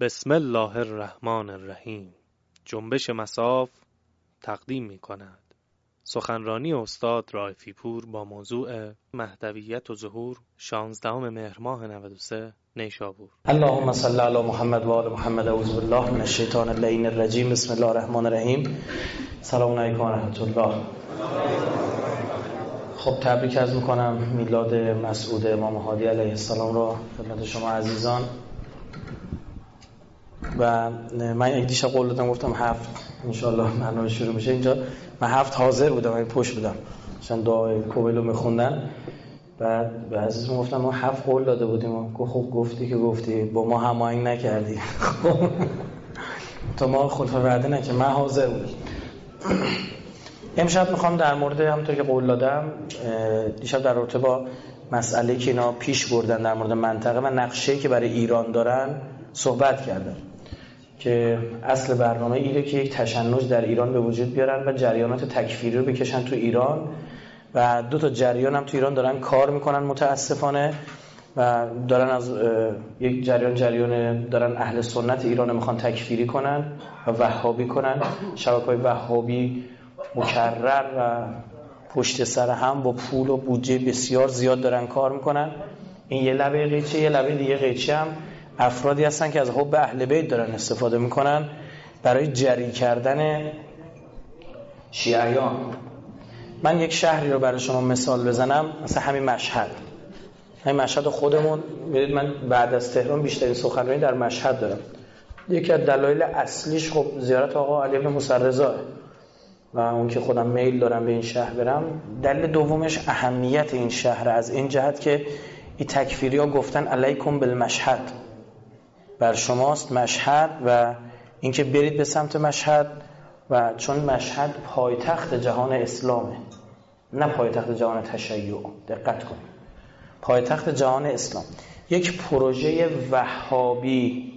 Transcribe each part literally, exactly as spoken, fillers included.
بسم الله الرحمن الرحیم. جنبش مصاف تقدیم می کند سخنرانی استاد رائفی پور با موضوع مهدویت و ظهور شانزدهم مهر ماه نود و سه نیشابور. اللهم صل علی محمد و آل محمد. اعوذ بالله من الشیطان اللعین الرجیم. بسم الله الرحمن الرحیم. سلام علیکم و رحمت الله. خب تبریک عرض میکنم میلاد مسعود امام هادی علیه السلام را خدمت شما عزیزان. و من یک دیشب قول دادم گفتم هفت انشالله برنامه شروع میشه. اینجا من هفت حاضر بودم، این پشت بودم چون دعای کوبلو میخوندن. بعد به عزیزم گفتم ما هفت قول داده بودیم. گفت خب گفتی که گفتی با ما هماهنگ نکردی. تو ما خلف وعده نکردی، من حاضر بودم. امشب میخوام در مورد همونطور که قول دادم دیشب در رابطه با مسئله که اینا پیش بردن در مورد منطقه و نقشه‌ای که برای ایران دارن صحبت کردن که اصل برنامه اینه که یک تشنج در ایران به وجود بیارن و جریانات تکفیری رو بکشن تو ایران و دو تا جریان هم تو ایران دارن کار میکنن متاسفانه و دارن از یک جریان جریان دارن اهل سنت ایران رو میخوان تکفیری کنن و وهابی کنن. شبکه‌های وهابی مکرر و پشت سر هم با پول و بودجه بسیار زیاد دارن کار میکنن. این یه لبه قیچه، یه لبه دیگه قیچه هم افرادی هستن که از حب اهل بیت دارن استفاده میکنن برای جری کردن شیعیان. من یک شهری رو برای شما مثال بزنم، مثلا همین مشهد. همین مشهد خودمون میدید من بعد از تهران بیشترین سخنرانی در مشهد دارم. یکی از دلایل اصلیش خب زیارت آقا علی بن موسی رضا و اون که خودم میل دارم به این شهر برم. دلیل دومش اهمیت این شهر از این جهت که این تکفیری ها گفتن علیکم بالمشهد، بر شماست مشهد و اینکه برید به سمت مشهد. و چون مشهد پایتخت جهان اسلامه، نه پایتخت جهان تشیع. دقت کنید، پایتخت جهان اسلام. یک پروژه وهابی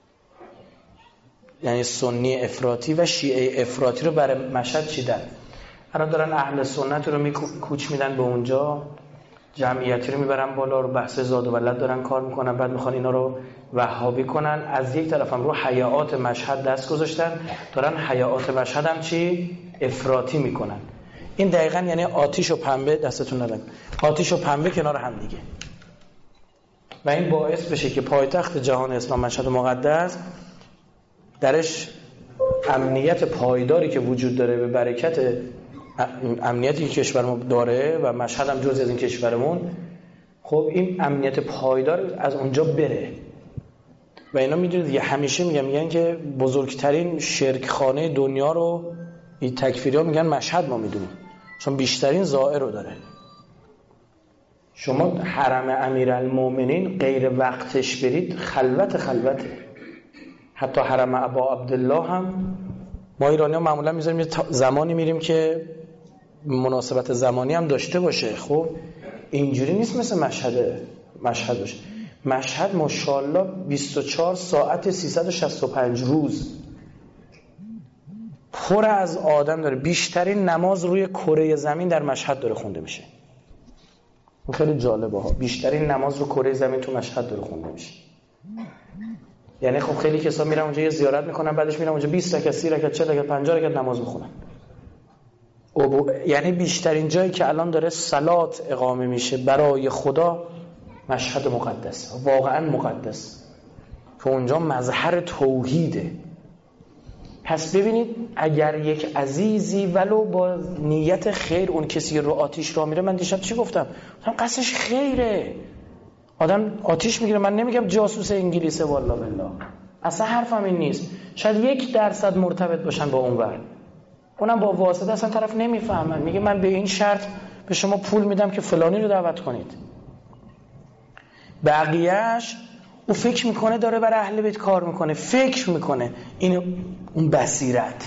یعنی سنی افراطی و شیعه افراطی رو برای مشهد چیدن. الان دارن اهل سنت رو می کوچ میدن به اونجا، جمعیتی رو میبرن بالا، رو بحث زاد و ولد دارن کار میکنن، بعد میخوان اینا رو وهابی کنن. از یک طرف هم رو حیات مشهد دست گذاشتن، دارن حیات مشهد هم چی؟ افراطی میکنن. این دقیقاً یعنی آتیش و پنبه، دستتون نلگه، آتیش و پنبه کنار هم دیگه. و این باعث بشه که پایتخت جهان اسلام مشهد مقدس درش امنیت پایداری که وجود داره به برکت امنیتی که کشورمون داره و مشهد هم جزئی از این کشورمون، خب این امنیت پایدار از اونجا بره. و اینا میدونید یه همیشه میگن میگن که بزرگترین شرکخانه دنیا رو این تکفیری‌ها میگن مشهد ما میدونیم، چون بیشترین زائر رو داره. شما حرم امیرالمومنین غیر وقتش برید خلوت خلوته. حتی حرم ابا عبدالله هم ما ایرانی‌ها معمولا میذاریم یه زمانی میریم که مناسبت زمانی هم داشته باشه. خب اینجوری نیست مثل مشهد مشهد باشه. مشهد ماشاءالله بیست و چهار ساعت سیصد و شصت و پنج روز پر از آدم داره. بیشترین نماز روی کره زمین در مشهد داره خونده میشه. این خیلی جالبه ها. بیشترین نماز رو کره زمین تو مشهد داره خونده میشه. یعنی خب خیلی کسا میرن اونجا یه زیارت میکنن، بعدش میرن اونجا بیست رکعت، سی رکعت، چهل رکعت، پنجاه رکعت نماز میخونن. یعنی بیشترین جایی که الان داره صلات اقامه میشه برای خدا مشهد مقدس، واقعا مقدس، که اونجا مظهر توحیده. پس ببینید اگر یک عزیزی ولو با نیت خیر اون کسی رو آتیش را میره، من دیشب چی گفتم؟ گفتم قصدش خیره. آدم آتیش میگیره، من نمیگم جاسوس انگلیسه، والله بالله اصلا حرفم این نیست. شاید یک درصد مرتبط باشن با اونور، اونم با واسطه اصلا طرف نمیفهمن. میگه من به این شرط به شما پول میدم که فلانی رو دعوت کنید. بقیهش او فکر میکنه داره برای اهل بیت کار میکنه، فکر میکنه این اون بصیرت.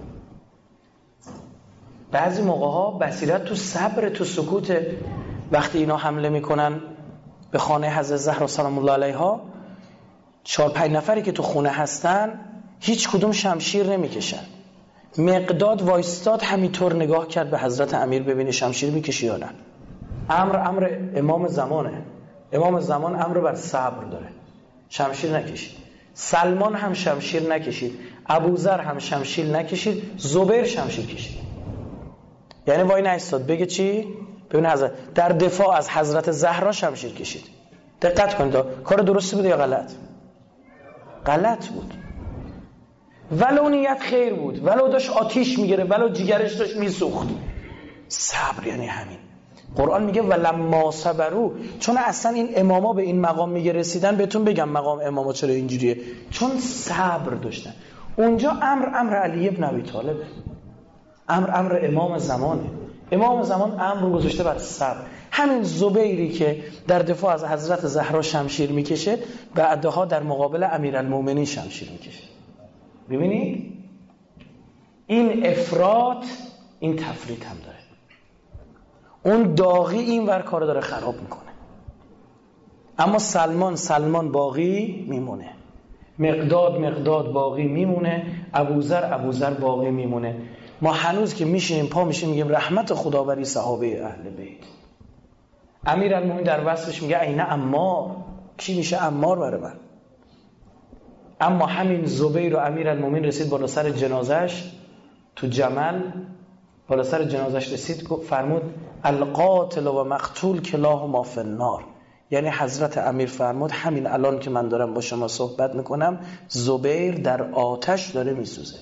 بعضی موقع ها بصیرت تو صبر، تو سکوت. وقتی اینا حمله میکنن به خانه حضرت زهرا سلام الله علیها، چهار پنج نفری که تو خونه هستن هیچ کدوم شمشیر نمیکشن. مقداد وایستاد همینطور نگاه کرد به حضرت امیر ببینه شمشیر میکشی یا نه. امر امر امام زمانه. امام زمان امر بر صبر داره، شمشیر نکشید. سلمان هم شمشیر نکشید، ابوذر هم شمشیر نکشید، زبیر شمشیر کشید. یعنی وای نایستاد بگه چی؟ ببین حضرت در دفاع از حضرت زهرا شمشیر کشید. دقت کنید کار درستی بود یا غلط؟ غلط بود. ولو نیت خیر بود، ولو داشت آتیش میگیره، ولو جیگرش داشت میسوخت. صبر یعنی همین. قرآن میگه ولما صبروا، چون اصلا این اماما به این مقام میگه رسیدن. بهتون بگم مقام اماما چرا اینجوریه، چون صبر داشتن. اونجا امر امر علی ابن ابی طالب، امر امر امام زمانه. امام زمان امر رو گذاشته بر صبر. همین زبیری که در دفاع از حضرت زهرا شمشیر میکشه، بعدها در مقابل امیرالمومنین شمشیر میکشه. ببینید این افراط این تفریط هم داره. اون داغی این ور کار داره خراب میکنه. اما سلمان سلمان باقی میمونه، مقداد مقداد باقی میمونه، ابوذر ابوذر باقی میمونه. ما هنوز که میشینیم پا میشیم میگیم رحمت خدا بری صحابه اهل بیت. امیرالمومنین در وصفش میگه عین عمار، کی میشه عمار برای من؟ اما همین زبیر و امیرالمومنین رسید بالا سر جنازش تو جمل، بالا سر جنازش رسید فرمود القاتل و مقتول کلاهما فی النار. یعنی حضرت امیر فرمود همین الان که من دارم با شما صحبت میکنم زبیر در آتش داره میسوزه.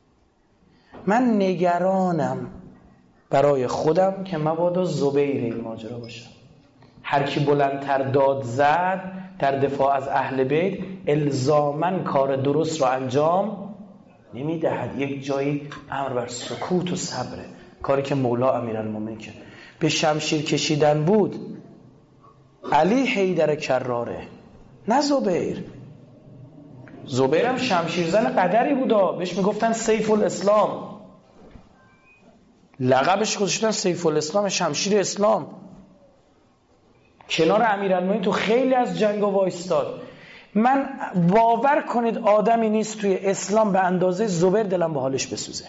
من نگرانم برای خودم که مبادا زبیر این ماجرا باشم. هر کی بلندتر داد زد در دفاع از اهل بیت الزاماً کار درست رو انجام نمیدهد. یک جایی امر بر سکوت و صبره، کاری که مولا امیرالمومنین کرد. به شمشیر کشیدن بود علی حیدر کراره، نه زبیر. زبیر هم شمشیر زن قدری بودا، بهش میگفتن سیف الاسلام، لقبش گذاشتن سیف الاسلام، شمشیر اسلام. کنار امیرالمومنین تو خیلی از جنگا وایستاد. من باور کنید آدمی نیست توی اسلام به اندازه زبیر دلم به حالش بسوزه.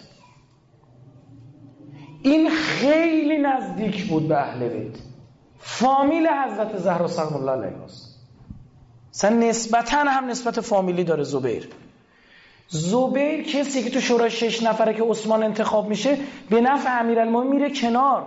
این خیلی نزدیک بود به اهل بیت، فامیل حضرت زهرا سلام الله علیها است. مثلا نسبتاً هم نسبت فامیلی داره زبیر. زبیر کسی که تو شورای شش نفره که عثمان انتخاب میشه به نفع امیرالمومنین میره کنار.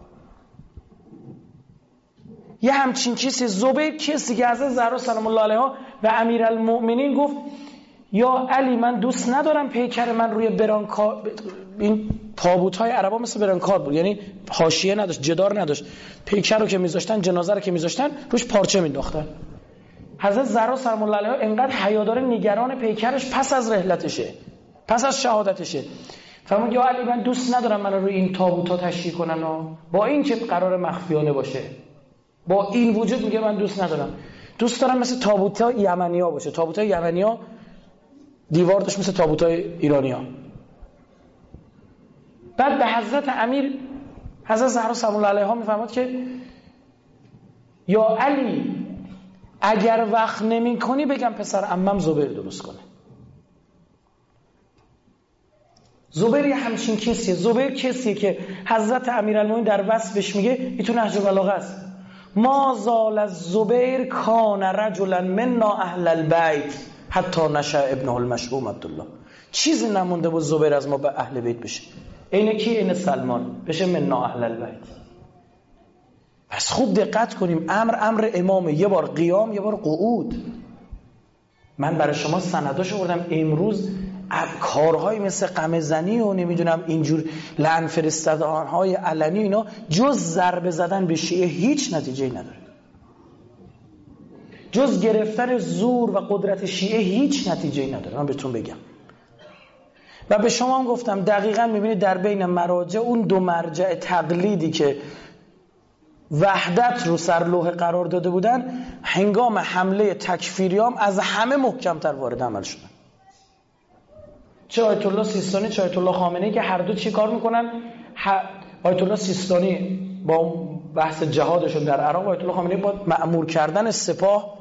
یه همچین چیزی. زبیر کسی که حضرت زهرا سلام الله علیها و امیرالمومنین گفت یا علی من دوست ندارم پیکر من روی برانکار، این تابوت‌های عربا مثل برانکار بود، یعنی حاشیه نداشت، جدار نداشت. پیکر رو که میذاشتن، جنازه رو که میذاشتن روش پارچه مینداختن. حضرت زهرا سلام الله علیها انقدر حیادار نگران پیکرش پس از رحلتشه، پس از شهادتشه. فرمود یا علی من دوست ندارم من روی این تابوت‌ها تشییع کنن و با این که قرار مخفیانه باشه، با این وجود میگه من دوست ندارم. دوست دارم مثل تابوت‌های یمنی‌ها باشه. تابوت‌های یمنی‌ها دیوار داشت مثل تابوت‌های ایرانی‌ها. بعد به حضرت امیر حضرت زهرا سلام الله علیها میفرماد که یا علی اگر وقت نمی کنی بگم پسر عمم زبیر درست کنه. زبیر یه همچین کسیه. زبیر کسیه که حضرت امیرالمومنین در وصفش میگه ایتون نهج البلاغه است، ما زال الزبیر کان رجلا منا اهل البیت حتی نشأ ابنه المشؤوم عبدالله. چیزی نمونده بود زبیر از ما به اهل بیت بشه. اینه کی؟ این سلمان بشه منا اهل البیت. پس خوب دقت کنیم، امر امر امامه، یه بار قیام یه بار قعود. من برای شما سنداشو بردم. امروز کارهای مثل قمه‌زنی و نمیدونم اینجور لعن فرستادن‌های علنی اینا جز ضربه زدن به شیعه هیچ نتیجه‌ای نداره. جز گرفتن زور و قدرت شیعه هیچ نتیجه‌ای نداره. من بهتون بگم و به شما هم گفتم دقیقاً می‌بینید در بین مراجع اون دو مرجع تقلیدی که وحدت رو سر لوح قرار داده بودن هنگام حمله تکفیریام از همه محکم‌تر وارد عمل شدن. چه آیت الله سیستانی چه آیت الله خامنه‌ای که هر دو چی کار میکنن؟ آیت الله سیستانی با بحث جهادشون در عراق، آیت الله خامنه‌ای با مأمور کردن سپاه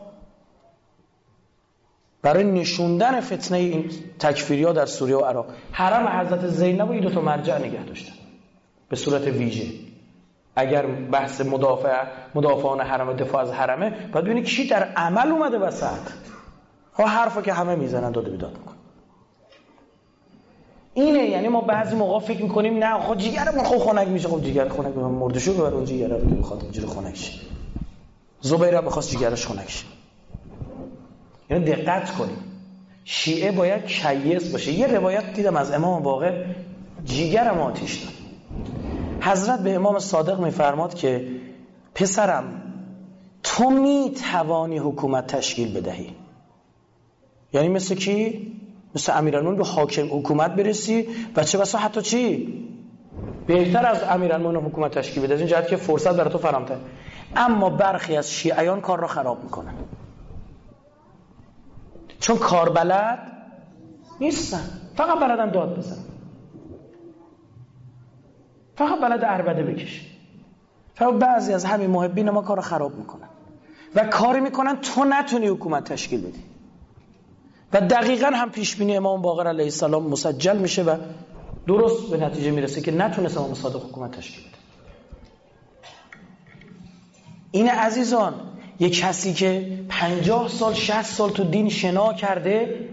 برای نشوندن فتنه این تکفیریا در سوریه و عراق. حرم حضرت زینب و این دو تا مرجع نگه داشتن به صورت ویژه. اگر بحث مدافع مدافعان حرم دفاع از حرمه باید ببینید کی در عمل اومده وسط. ها حرفو که همه میزنن داد و بیداد میکنن. اینه. یعنی ما بعضی موقع فکر میکنیم نه خب جیگرمون خب خنک میشه. خب جیگر خنک بهم مردشو ببر اون جیگره رو که بخواد اینجوری خنک شه. زبیر بخواست جیگرش خنک شه. یعنی دقت کنیم شیعه باید کیس باشه. یه روایت دیدم از امام باقر جیگرم آتیش داد. حضرت به امام صادق میفرماد که پسرم تو میتوانی حکومت تشکیل بدهی. یعنی مثل کی؟ مثل امیرالمومنین به حاکم حکومت برسی و چه بسا حتی چی؟ بهتر از امیرالمومنین حکومت تشکیل بده. از این جهت که فرصت برای تو فراهم‌تر. اما برخی از شیعیان کار را خراب میکنن چون کار بلد نیستن، فقط بلدن داد بزنن، فقط بلد عربده بکشه. فقط بعضی از همین محبین ما کار را خراب میکنن و کاری میکنن تو نتونی حکومت تشکیل بدی و دقیقاً هم پیش بینی امام باقر علیه السلام مسجل میشه و درست به نتیجه میرسه که نتونست امام صادق حکومت تشکیل بده. این عزیزان یک کسی که پنجاه سال شصت سال تو دین شنا کرده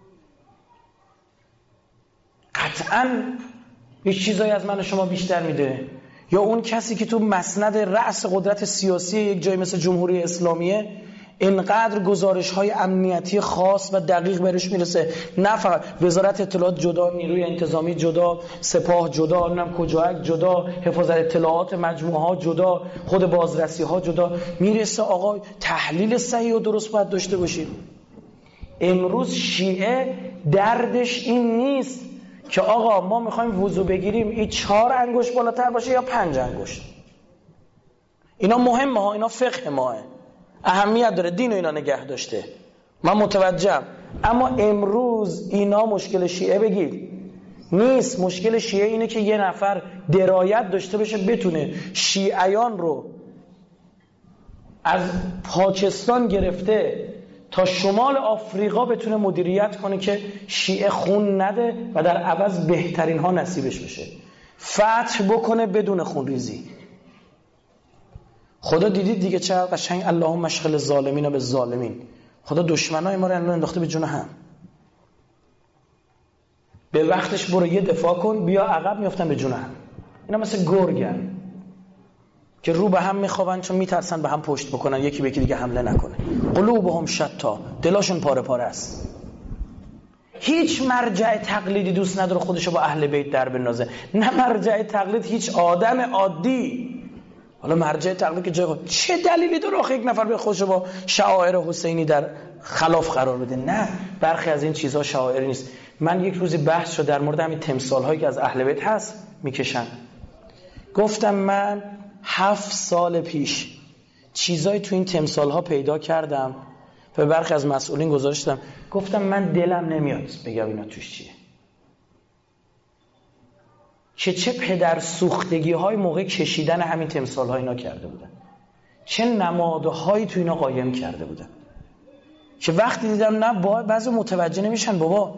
قطعاً یک چیزایی از من و شما بیشتر میده. یا اون کسی که تو مسند رأس قدرت سیاسی یک جای مثل جمهوری اسلامیه اینقدر گزارش‌های امنیتی خاص و دقیق برش میرسه، نه فقط وزارت اطلاعات جدا، نیروی انتظامی جدا، سپاه جدا، نمیدونم کجاک جدا، حفاظت اطلاعات مجموعه ها جدا، خود بازرسی ها جدا، میرسه آقا تحلیل صحیح و درست باید داشته باشیم. امروز شیعه دردش این نیست که آقا ما میخوایم وضو بگیریم این چهار انگشت بالاتر باشه یا پنج انگشت. اینا مهمه ها، اینا فقه ماه، اهمیت داره، دین و اینا نگه داشته، من متوجهم. اما امروز اینا مشکل شیعه بگید نیست. مشکل شیعه اینه که یه نفر درایت داشته باشه بتونه شیعیان رو از پاکستان گرفته تا شمال آفریقا بتونه مدیریت کنه که شیعه خون نده و در عوض بهترین ها نصیبش بشه، فتح بکنه بدون خون ریزی. خدا دیدید دیگه چقدر قشنگ اللهم اشغل الظالمین بالظالمین. خدا دشمنای ما رو انداخته به جون هم. به وقتش برو یه دفاع کن، بیا عقب میافتن به جون هم. اینا مثل گرگن که رو به هم میخوابن چون میترسن به هم پشت بکنن، یکی به یکی دیگه حمله نکنه. قلوبهم شتا، دلاشون پاره پاره است. هیچ مرجع تقلیدی دوست نداره خودشو با اهل بیت در بندازه. نه مرجع تقلید هیچ آدم عادی. حالا مرجع تقلید که جای چه دلیلی داره آخه یک نفر به خودشو با شعائر حسینی در خلاف قرار بده؟ نه، برخی از این چیزها شعائر نیست. من یک روزی بحث شد در مورد همین تمثال هایی که از اهل بیت هست میکشن. گفتم من هفت سال پیش چیزایی تو این تمثال ها پیدا کردم و برخی از مسئولین گزارش دادم. گفتم من دلم نمیاد بگم اینا توش چیه، چه چه پدر سوختگی های موقع کشیدن همین تمثال ها اینا کرده بودن، چه نمادهایی تو اینا قایم کرده بودن که وقتی دیدم نه بعضی متوجه نمیشن. بابا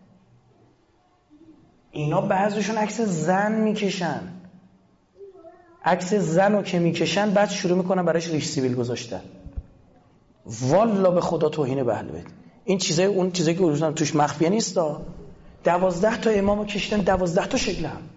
اینا بعضیشون عکس زن میکشن، عکس زن رو که میکشن بعد شروع میکنن براش ریش سیبیل گذاشتن. والا به خدا توهین به اهل بیت. این چیزای اون چیزایی که اصلا توش مخفیه نیست. دوازده تا امامو کشیدن، دوازده تا شکل هم.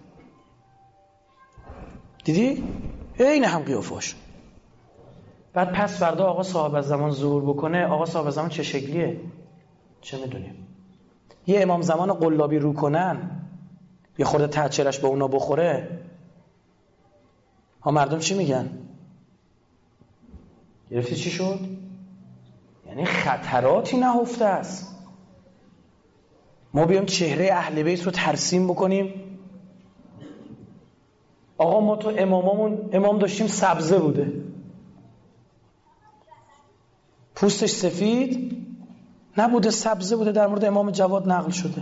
دیدی؟ این هم قیافه‌اش. بعد پس فردا آقا صاحب الزمان ظهور بکنه، آقا صاحب الزمان چه شکلیه؟ چه میدونیم؟ یه امام زمان قلابی رو کنن، یه خورده تحچرش به اونا بخوره، ها مردم چی میگن؟ گرفتی چی شد؟ یعنی خطراتی نهفته است. ما بیام چهره اهل بیت رو ترسیم بکنیم. آقا ما تو اماممون امام داشتیم سبزه بوده، پوستش سفید نبوده، سبزه بوده، در مورد امام جواد نقل شده.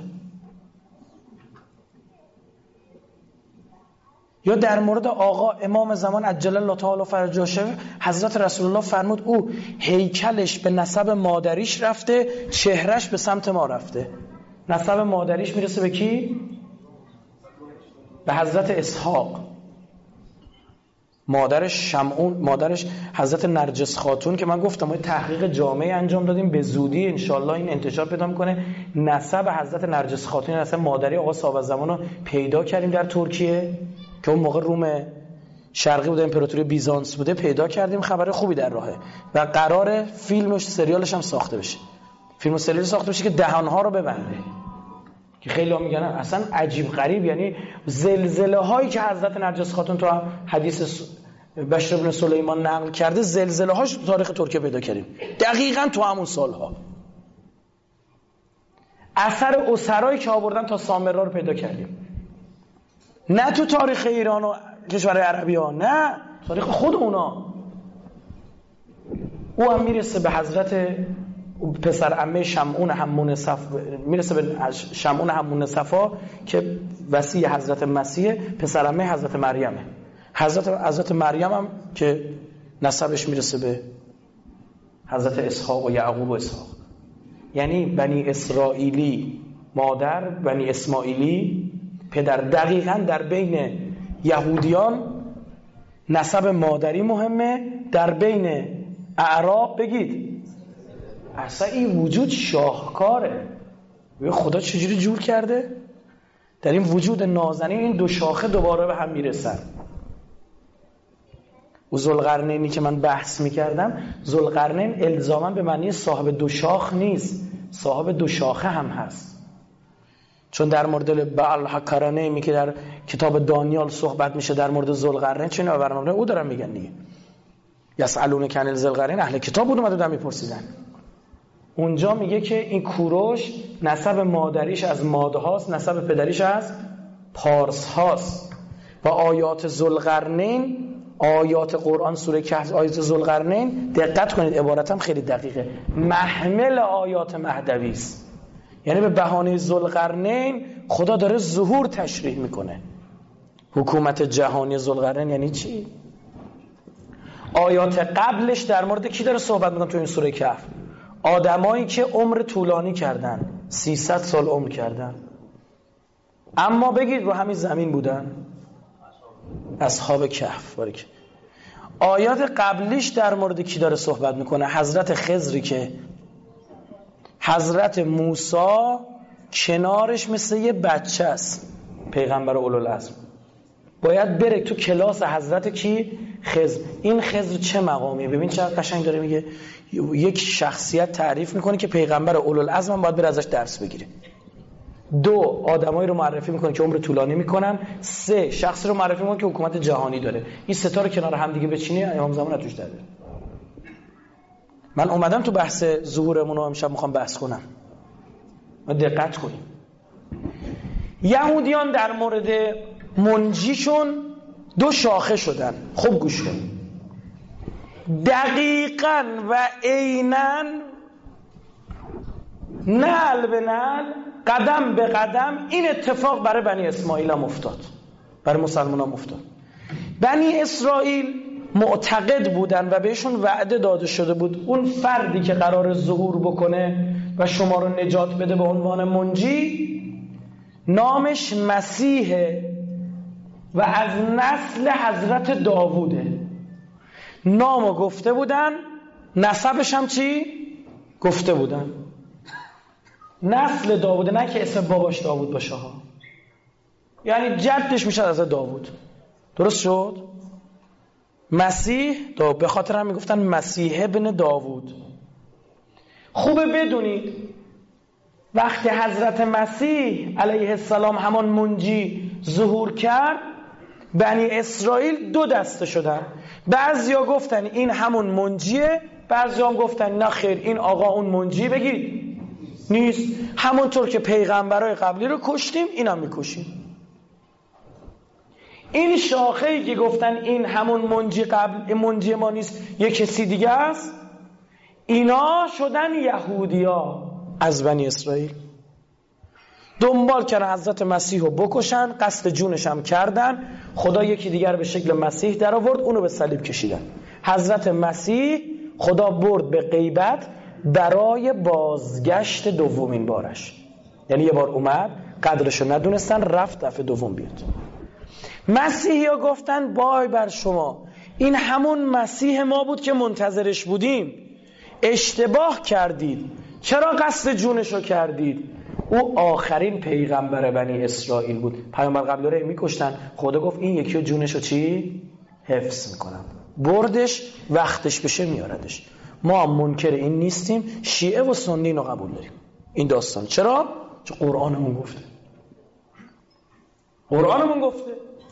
یا در مورد آقا امام زمان عجل الله تعالی فرجه حضرت رسول الله فرمود او هیکلش به نسب مادریش رفته، چهرش به سمت ما رفته. نسب مادریش میرسه به کی؟ به حضرت اسحاق. مادرش شمعون، مادرش حضرت نرجس خاتون که من گفتم ما تحقیق جامعی انجام دادیم، به زودی انشالله این انتشار پیدا میکنه. نسب حضرت نرجس خاتون، نسب مادری آقا صاحب زمان رو پیدا کردیم در ترکیه که اون موقع روم شرقی بوده، امپراتوری بیزانس بوده، پیدا کردیم. خبر خوبی در راهه و قراره فیلمش سریالش هم ساخته بشه. فیلم و سریال ساخته بشه که دهانها رو ببنده، که خیلی ها میگن اصلا عجیب غریب، یعنی زلزله هایی که حضرت نرجس خاتون تو حدیث بشر بن سلیمان نقل کرده، زلزله هاش تو تاریخ ترکیه پیدا کردیم دقیقاً تو همون سالها. اثر اسرایی که آوردن تا سامرا رو پیدا کردیم، نه تو تاریخ ایران و کشورهای عربی ها، نه تاریخ خود اونا. او هم میرسه به حضرت پسر عمه شمعون همون صف، میرسه به شمعون همون صفا که وصی حضرت مسیح، پسر عمه حضرت مریمه. حضرت حضرت مریم هم که نسبش میرسه به حضرت اسحاق و یعقوب و اسحاق. یعنی بنی اسرائیلی مادر، بنی اسماعیلی پدر. دقیقاً در بین یهودیان نسب مادری مهمه، در بین اعراب بگید اصلا این وجود شاهکاره. خدا چجوری جور کرده؟ در این وجود نازنین این دو شاخه دوباره به هم میرسن. و ذوالقرنینی که من بحث میکردم، ذوالقرنین الزاما به معنی صاحب دو شاخ نیست، صاحب دو شاخه هم هست. چون در مورد بعلحکرانیمی که در کتاب دانیال صحبت میشه در مورد ذوالقرنین، چون اینا برنامه او دارن میگن دیگه، یسالون کن ذوالقرنین، اهل کتاب بود اومدن میپرسیدن. اونجا میگه که این کوروش نسب مادریش از ماده هاست، نسب پدریش از پارس هاست. و آیات ذوالقرنین، آیات قرآن سوره کهف، آیات ذوالقرنین دقت کنید عبارتم خیلی دقیقه، محمل آیات مهدوی است. یعنی به بهانه ذوالقرنین خدا داره ظهور تشریح میکنه. حکومت جهانی ذوالقرنین یعنی چی؟ آیات قبلش در مورد کی داره صحبت میکنه تو این سوره کهف؟ آدمایی که عمر طولانی کردن، سیصد سال عمر کردن، اما بگید رو همین زمین بودن. اصحاب کهف. باریک. آیات قبلیش در مورد کی داره صحبت میکنه؟ حضرت خضری که حضرت موسی کنارش مثل یه بچه است، پیغمبر اولوالعزم، باید بره تو کلاس حضرت کی؟ خضر. این خضر چه مقامیه؟ ببین چقدر قشنگ داره میگه. یک شخصیت تعریف میکنه که پیغمبر اولوالعزم هم باید بره ازش درس بگیره. دو، آدمایی رو معرفی میکنه که عمر طولانی میکنن. سه، شخصی رو معرفی میکنه که حکومت جهانی داره. این سه تا رو کنار هم دیگه بچینی امام زمان توش داره. من اومدم تو بحث ظهورمون رو امشب میخوام بحث کنم. ما دقت کنیم. یهودیان در مورد منجیشون دو شاخه شدن. خوب گوش کنید. دقیقاً و عیناً نعل به نعل، قدم به قدم این اتفاق برای بنی اسماعیل هم افتاد، برای مسلمان هم افتاد. بنی اسرائیل معتقد بودن و بهشون وعده داده شده بود اون فردی که قرار ظهور بکنه و شما رو نجات بده به عنوان منجی، نامش مسیحه و از نسل حضرت داووده. نامو گفته بودن، نسبش هم چی؟ گفته بودن. نسل داووده، نه که اسم باباش داوود باشه ها، یعنی جدش میشه از داوود. درست شد؟ مسیح دا به خاطر هم میگفتن مسیح ابن داوود. خوبه بدونید وقتی حضرت مسیح علیه السلام همان منجی ظهور کرد، بنی اسرائیل دو دسته شدن. بعضیا گفتن این همون منجیه، بعضیا هم گفتن نه خیر این آقا اون منجی بگید نیست، همونطور که پیغمبرای قبلی رو کشتیم این هم میکشیم. این شاخه‌ای که گفتن این همون منجی قبل منجی ما نیست یک کسی دیگه است، اینا شدن یهودیا از بنی اسرائیل. دنبال کردن حضرت مسیح رو بکشن، قصد جونش هم کردن. خدا یکی دیگر به شکل مسیح در آورد، اونو به صلیب کشیدن. حضرت مسیح خدا برد به غیبت برای بازگشت دومین بارش. یعنی یه بار اومد، قدرشو ندونستن، رفت دفعه دوم بیاد. مسیحی ها گفتن بای بر شما، این همون مسیح ما بود که منتظرش بودیم. اشتباه کردید. چرا قصد جونشو کردید؟ او آخرین پیغمبر بنی اسرائیل بود. پیامبر قبلی رو میکشتن، خدا گفت این یکی جونشو چی؟ حفظ میکنم. بردش وقتش بشه میاردش. ما منکر این نیستیم، شیعه و سنی رو قبول داریم. این داستان چرا؟ چون قرآنمون گفته. قرآنمون گفته.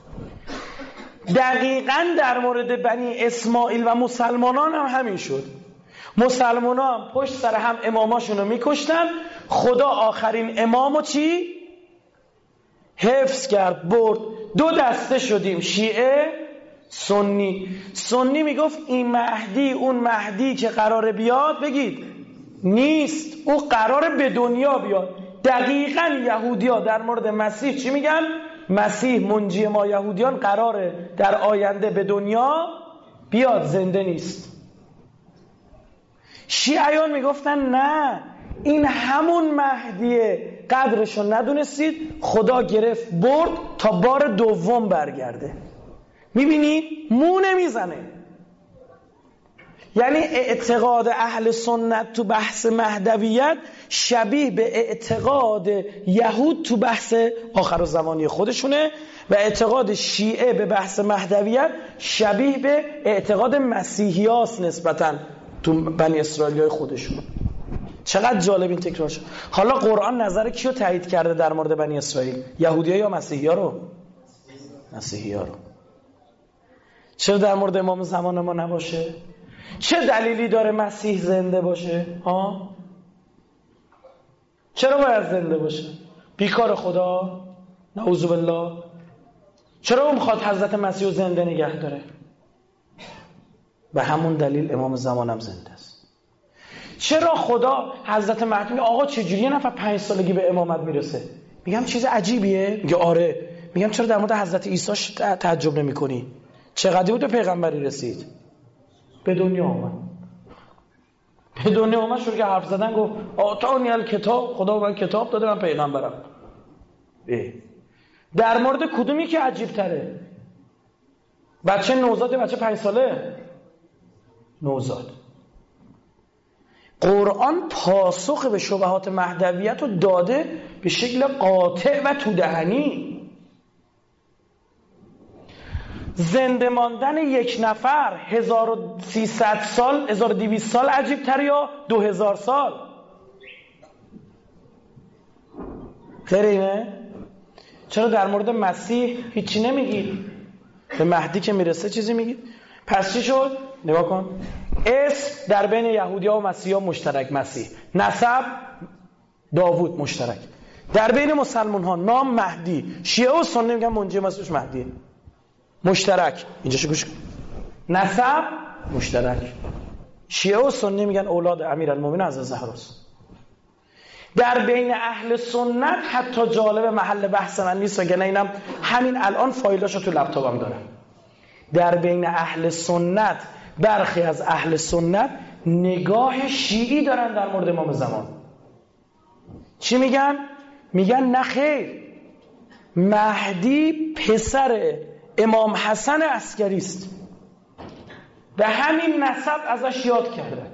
دقیقاً در مورد بنی اسماعیل و مسلمانان هم همین شد. مسلمانان هم پشت سر هم اماماشون رو میکشتن، خدا آخرین امامو چی؟ حفظ کرد، برد. دو دسته شدیم، شیعه سنی. سنی میگفت این مهدی، اون مهدی که قراره بیاد، بگید نیست، او قراره به دنیا بیاد. دقیقاً یهودی‌ها در مورد مسیح چی میگن؟ مسیح منجی ما یهودیان قراره در آینده به دنیا بیاد، زنده نیست. شیعیان میگفتن نه، این همون مهدیه، قدرشو ندونستید، خدا گرفت برد تا بار دوم برگرده. میبینید مو نمیزنه. یعنی اعتقاد اهل سنت تو بحث مهدویت شبیه به اعتقاد یهود تو بحث آخرالزمانی خودشونه و اعتقاد شیعه به بحث مهدویت شبیه به اعتقاد مسیحیاست نسبتاً تو بنی اسرائیلی خودشون. چقدر جالب این تکرار شد. حالا قرآن نظر کیو تایید کرده در مورد بنی اسرائیل؟ یهودی‌ها یا مسیحی‌ها رو؟ مسیحی‌ها رو. چرا در مورد امام زمان ما نباشه؟ چه دلیلی داره مسیح زنده باشه؟ ها؟ چرا باید زنده باشه؟ بیکار خدا؟ نعوذ بالله. چرا اون میخواد حضرت مسیح رو زنده نگه داره؟ به همون دلیل امام زمانم زنده است. چرا خدا حضرت مهدی میگه آقا چجوری یه نفر پنج سالگی به امامت میرسه؟ میگم چیز عجیبیه؟ میگه آره. میگم چرا در مورد حضرت عیسی تعجب نمی کنی؟ چقدر بود به پیغمبری رسید؟ به دنیا آمد. به دنیا آمد شروع که حرف زدن، گفت آتانی الکتاب، خدا من کتاب داده، من پیغمبرم. اه. در مورد کدومی که عجیب تره؟ بچه نوزاده، بچه پنج ساله؟ نوزاد. قرآن پاسخ به شبهات مهدویت رو داده به شکل قاطع و تودهنی. زنده ماندن یک نفر هزار و سیصد سال، هزار و دویست سال عجیب تر یا دو هزار سال؟ غیر اینه؟ چرا در مورد مسیح هیچی نمیگید؟ به مهدی که میرسه چیزی میگید؟ پس چی شد؟ نگاه کن. اسم در بین یهودی ها و مسیحی ها مشترک، مسیح. نسب داوود مشترک. در بین مسلمان ها نام مهدی. شیعه و سنی میگن منجی مسیحش مهدی مشترک. اینجا شو گوش کن. نسب مشترک. شیعه و سنی میگن اولاد امیرالمومنین حضرت زهراست. در بین اهل سنت حتی جالب، محل بحث من نیست وگرنه اینم همین الان فایلاشو تو لپتاپم دارم. در بین اهل سنت برخی از اهل سنت نگاه شیعی دارن در مورد امام زمان. چی میگن؟ میگن نه خیر، مهدی پسر امام حسن عسکری است، به همین نسب ازش یاد کردن.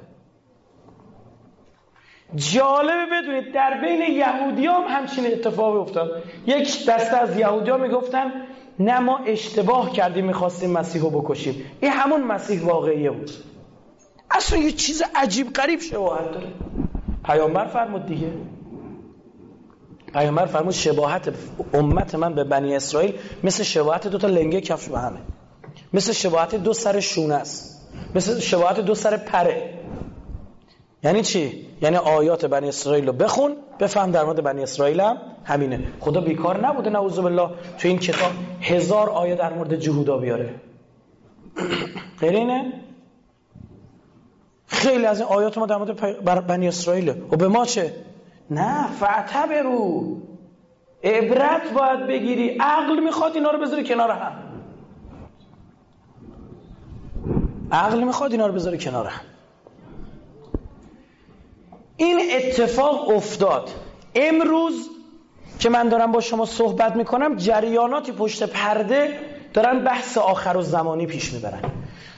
جالبه بدونید در بین یهودی هم همچین اتفاقی افتاد. یک دسته از یهودی ها میگفتن نه ما اشتباه کردیم میخواستیم مسیح رو بکشیم، این همون مسیح واقعیه بود. اصلا یه چیز عجیب غریب شباهت داره. پیامبر فرمود دیگه، پیامبر فرمود شباهت امت من به بنی اسرائیل مثل شباهت دو تا لنگه کفش به همه، مثل شباهت دو سر شونه است، مثل شباهت دو سر پره. یعنی چی؟ یعنی آیات بنی اسرائیل رو بخون بفهم در مورد بنی اسرائیل هم همینه. خدا بیکار نبوده نعوذ بالله تو این کتاب هزار آیه در مورد جهودا بیاره. غیر اینه؟ خیلی از این آیات ما در مورد بنی اسرائیله. و به ما چه؟ نه، فاعتبروا، عبرت باید بگیری. عقل میخواد اینا رو بذاری کنار هم، عقل میخواد اینا رو بذاری کنار هم. این اتفاق افتاد. امروز که من دارم با شما صحبت میکنم جریاناتی پشت پرده دارن بحث آخرالزمانی پیش میبرن.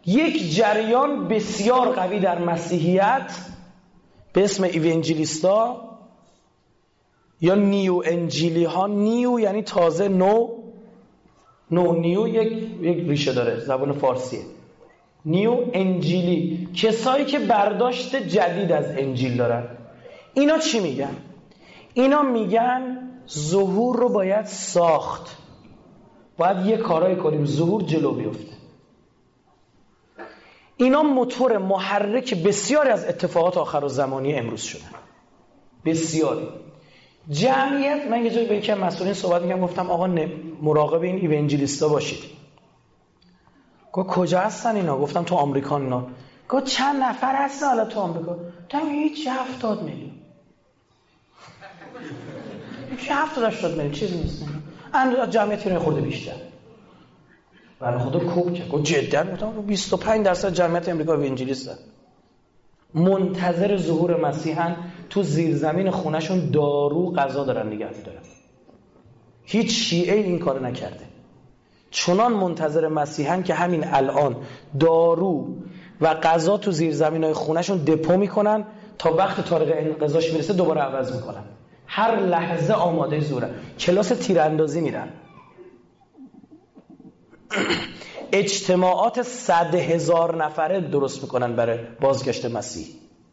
یک جریان بسیار قوی در مسیحیت به اسم ایونجلیستا یا نیو انجیلی ها. نیو یعنی تازه، نو نو نیو یک یک ریشه داره، زبان فارسیه. نیو انجیلی، کسایی که برداشت جدید از انجیل دارن. اینا چی میگن؟ اینا میگن ظهور رو باید ساخت، باید یه کارایی کنیم ظهور جلو بیفته. اینا موتور محرک بسیاری از اتفاقات آخرالزمانی امروز شدن، بسیاری. جمعیت، من یه جایی به یکی از مسئولین صحبت می‌کردم، گفتم آقا مراقب این ایونجلیستا باشید. گفت کجا هستن اینا؟ گفتم تو آمریکا. اینا گفت چند نفر هستن حالا تو آمریکا؟ گفتم هیچ، هفتاد میلیون. چه هفتاد هشتاد میلیون چیزی نیست. اندازه جمعیت ایران خورده بیشتر. برای خدا کوب کرد. گفت جدا؟ گفتم بیست و پنج درصد جمعیت امریکا ایونجلیستن. منتظر ظهور مسیحن، تو زیرزمین خونهشون دارو غذا دارن نگه می‌دارن. هیچ شیعه این کارو نکرده. چنان منتظر مسیحن که همین الان دارو و غذا تو زیرزمین‌های خونهشون دپو میکنن تا وقت طارق انقضاش میرسه دوباره عوض میکنن. هر لحظه آماده ظهورن. کلاس تیراندازی میرن. اجتماعات صد هزار نفره درست میکنن برای بازگشت مسیح.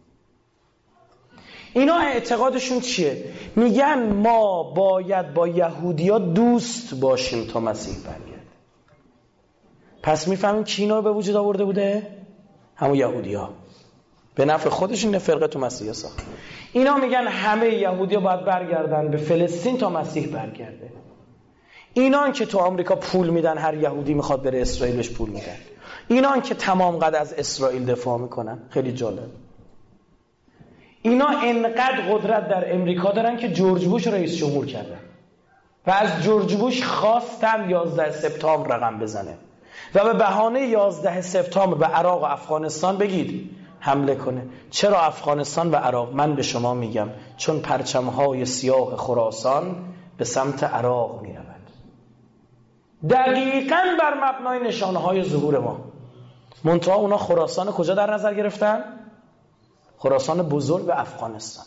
اینا اعتقادشون چیه؟ میگن ما باید با یهودیا دوست باشیم تا مسیح برگرده. پس میفهمیم کی اینا رو به وجود آورده بوده؟ همون یهودیا. به نفع خودشون فرقه تو مسیح ساخت. اینا میگن همه یهودیا باید برگردن به فلسطین تا مسیح برگرده. اینان که تو آمریکا پول میدن، هر یهودی میخواد بره اسرائیل بهش پول میدن. اینان که تمام قد از اسرائیل دفاع میکنن. خیلی جالب. اینا انقدر قدرت در امریکا دارن که جورج بوش رئیس جمهور کردن و از جورج بوش خواستن یازده سپتامبر رقم بزنه و به بهانه یازده سپتامبر به عراق و افغانستان بگید حمله کنه. چرا افغانستان و عراق؟ من به شما میگم چون پرچمهای سیاه خراسان به سمت عراق میرود، دقیقاً بر مبنای نشانه‌های ظهور ما. منتها اونا خراسان کجا در نظر گرفتن؟ خراسان بزرگ و افغانستان.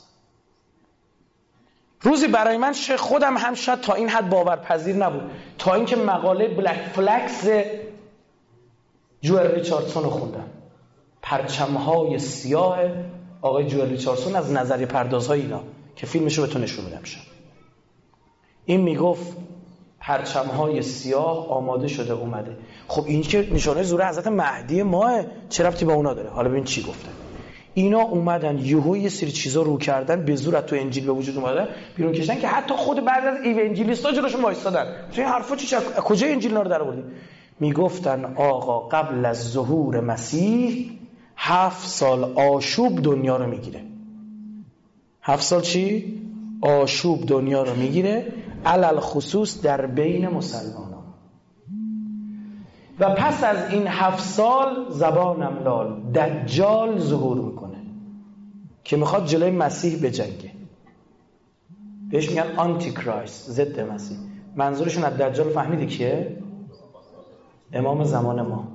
روزی برای من شیخ خودم هم شاید تا این حد باورپذیر نبود، تا اینکه مقاله بلک فلکس جوئل ریچاردسون رو خوندم. پرچم‌های سیاه آقای جوئل ریچاردسون از نظریه پردازهای اینا که فیلمشو بهتون نشون میدم شد. این میگفت پرچم‌های سیاه آماده شده اومده. خب این که نشانه ظهور حضرت مهدی ماه، چه ربطی با اونا داره؟ حالا ببین چی گفتن. اینا اومدن یهو یه سری چیزا رو کردن، به زور تو انجیل به وجود اومدن، بیرون کشیدن که حتی خود بعضی از ایونجلیست‌ها جلوشون وایسادن. این حرفا چی؟ کجا انجیل اینا رو در آوردی؟ میگفتن آقا قبل از ظهور مسیح هفت سال آشوب دنیا رو میگیره. هفت سال چی؟ آشوب دنیا رو میگیره، علل خصوص در بین مسلمانان. و پس از این هفت سال زبانم لال دجال ظهور میکنه که میخواد جلوی مسیح بجنگه. بهش میگن آنتی کرایست، ضد مسیح. منظورشون از دجال فهمیدی کیه؟ امام زمان ما.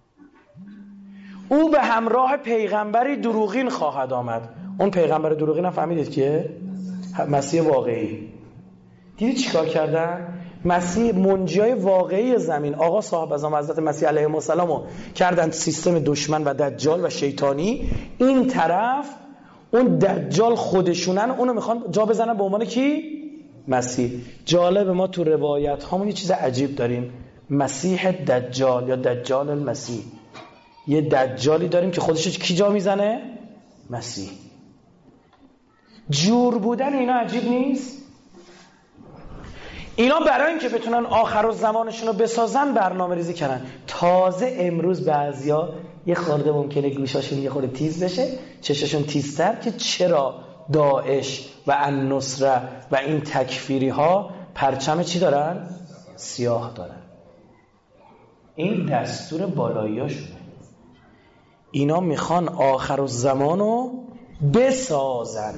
او به همراه پیغمبری دروغین خواهد آمد. اون پیغمبر دروغین هم فهمیدید که مسیح واقعی. دیدی چیکار کردن؟ مسیح منجیای واقعی زمین، آقا صاحب اعظم حضرت مسیح علیه السلام رو کردن سیستم دشمن و دجال و شیطانی. این طرف اون دجال خودشونن، اونو میخوان جا بزنن به عنوان کی؟ مسیح. جالب، ما تو روایت هامون یه چیز عجیب داریم، مسیح دجال یا دجال المسیح. یه دجالی داریم که خودش کی جا میزنه؟ مسیح. جور بودن اینا عجیب نیست؟ اینا برای اینکه بتونن آخرالزمانشون رو بسازن برنامه ریزی کردن. تازه امروز بعضیا یه خورده ممکنه گوشاشون یه خورده تیز بشه، چششون تیزتر، که چرا داعش و النصره و این تکفیری ها پرچم چی دارن؟ سیاه دارن. این دستور بالایی هاشونه. اینا میخوان آخرالزمان رو بسازن.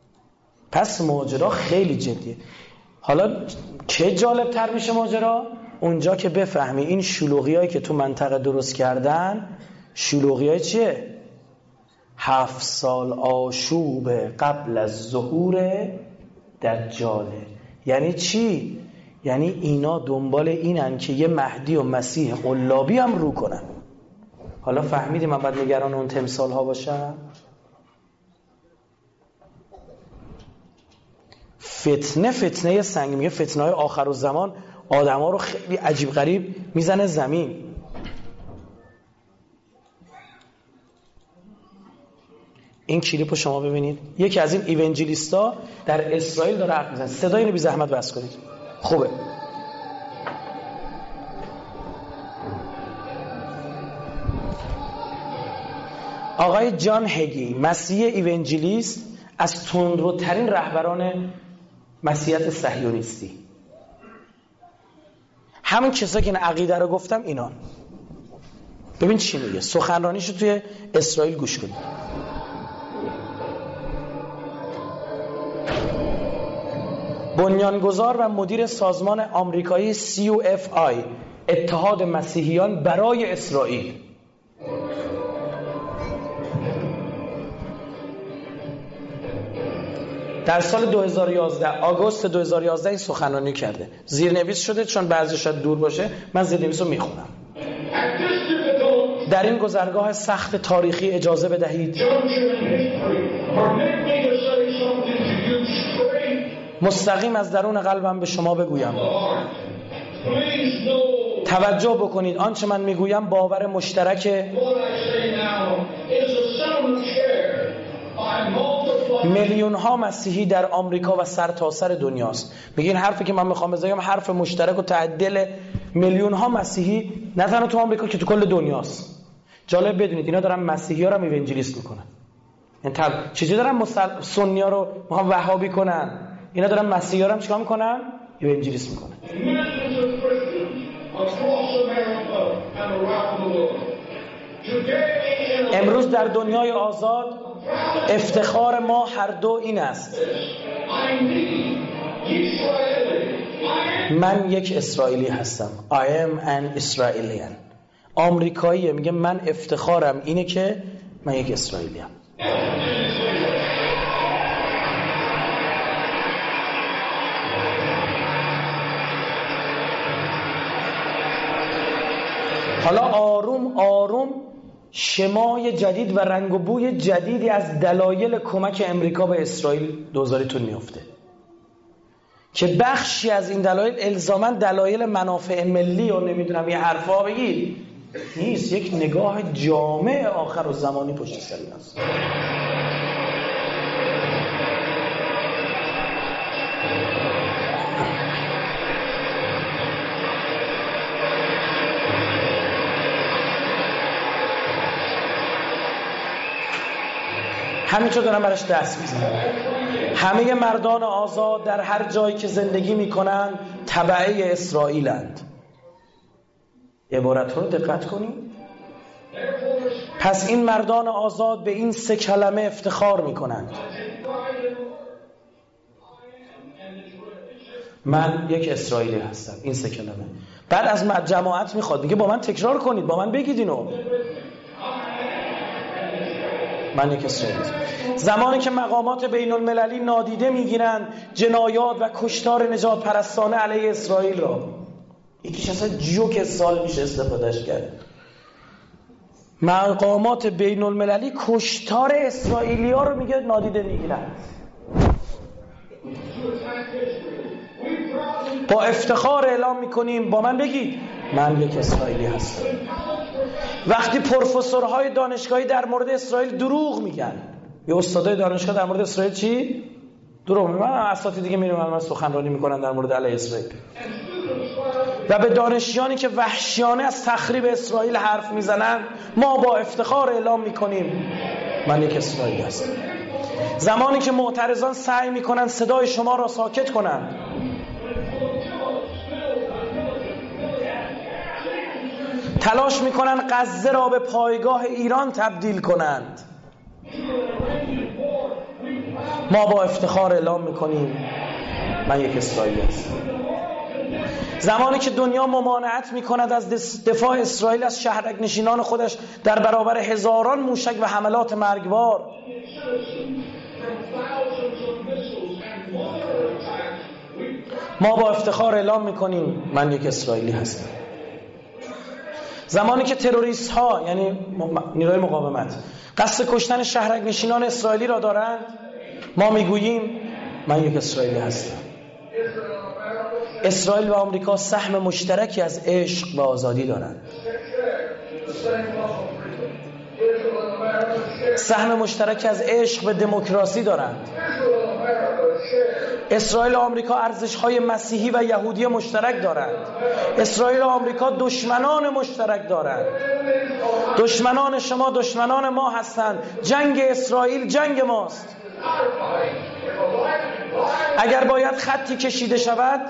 پس ماجرا خیلی جدیه. حالا چه جالب تر میشه ماجرا؟ اونجا که بفهمی این شلوغی هایی که تو منطقه درست کردن شلوغی های چیه؟ هفت سال آشوب قبل از ظهور دجاله. یعنی چی؟ یعنی اینا دنبال اینن که یه مهدی و مسیح قلابی هم رو کنن. حالا فهمیدی من باید نگران اون تمثال ها باشم؟ فتنه فتنه سنگ، میگه فتنه های آخر الزمان آدم ها رو خیلی عجیب غریب میزنه زمین. این کلیپ رو شما ببینید، یکی از این ایونجلیستا در اسرائیل داره حرف میزنه. صدای اینو بی زحمت بس کنید. خوبه. آقای جان هگی، مسیح ایونجلیست، از تندروترین رهبران مسیحیت صهیونیستی. همون کسایی که این عقیده رو گفتم اینان. ببین چی میگه، سخنرانیشو توی اسرائیل گوش کنید. بنیانگذار و مدیر سازمان آمریکایی سی او اف آی، اتحاد مسیحیان برای اسرائیل. در سال دو هزار و یازده، آگوست دو هزار و یازده این سخنرانی کرده. زیرنویس شده چون بعضی شاید دور باشه، من زیرنویس رو میخونم. در این گذرگاه سخت تاریخی اجازه بدهید مستقیم از درون قلبم به شما بگویم. توجه بکنید، آنچه من میگویم باور مشترک میلیون ها مسیحی در آمریکا و سرتاسر سر دنیاست. میگین حرفی که من میخوام بزنم حرف مشترک و تعدل میلیون ها مسیحی، نه تنها تو آمریکا که تو کل دنیاست. جالب بدونید اینا دارن مسیحی ها رو ایونجلیست میکنن. این تب چیزی دارن مسل... سنی ها رو میخوان وهابی کنن، اینا دارن مسیحی ها رو هم چیکار میکنن؟ ایونجلیست میکنن. امروز در دنیای آزاد افتخار ما هر دو این است: من یک اسرائیلی هستم. I am an Israelian. آمریکاییه، میگه من افتخارم اینه که من یک اسرائیلی ام. حالا آروم آروم شمای جدید و رنگ و بوی جدیدی از دلایل کمک امریکا به اسرائیل دوزاریتون میفته که بخشی از این دلایل الزاماً دلایل منافع ملی و نمیدونم یه حرفا بگید نیست، یک نگاه جامع آخر و زمانی پشت سر این است. همینطور دارم براش دست میزنم. همه مردان آزاد در هر جایی که زندگی میکنن تبعه اسرائیلند. عبارت رو دقت کنید. پس این مردان آزاد به این سه کلمه افتخار میکنند: من یک اسرائیلی هستم. این سه کلمه. بعد از جماعت میخواد میگه با من تکرار کنید، با من بگید اینو: من یک اسرائیلی هستم. زمانی که مقامات بین المللی نادیده میگیرند جنایات و کشتار نجات پرستانه علیه اسرائیل را، یکیش اصلا جوک سال میشه استفادهش کرد، مقامات بین المللی کشتار اسرائیلی ها رو میگه نادیده میگیرن، با افتخار اعلام میکنیم، با من بگید من یک اسرائیلی هستم. وقتی پروفسورهای دانشگاهی در مورد اسرائیل دروغ میگن، یه استادای دانشگاه در مورد اسرائیل چی؟ دروغ میگن. من اساتید دیگه میرم من سخنرانی میکنن در مورد علیه اسرائیل و به دانشیانی که وحشیانه از تخریب اسرائیل حرف میزنن ما با افتخار اعلام میکنیم من یک اسرائیلی هستم. زمانی که معترضان سعی میکنن صدای شما را ساکت کنن، تلاش میکنن غزه را به پایگاه ایران تبدیل کنند، ما با افتخار اعلام میکنیم من یک اسرائیلی هستم. زمانی که دنیا ممانعت میکند از دفاع اسرائیل از شهرک نشینان خودش در برابر هزاران موشک و حملات مرگبار، ما با افتخار اعلام میکنیم من یک اسرائیلی هستم. زمانی که تروریست ها یعنی نیروی مقاومت قصد کشتن شهرک نشینان اسرائیلی را دارند، ما میگوییم من یک اسرائیلی هستم. اسرائیل و آمریکا سهم مشترکی از عشق و آزادی دارند. سهم مشترکی از عشق به دموکراسی دارند. اسرائیل و آمریکا ارزش‌های مسیحی و یهودی مشترک دارند. اسرائیل و آمریکا دشمنان مشترک دارند. دشمنان شما دشمنان ما هستند. جنگ اسرائیل جنگ ماست. اگر باید خطی کشیده شود،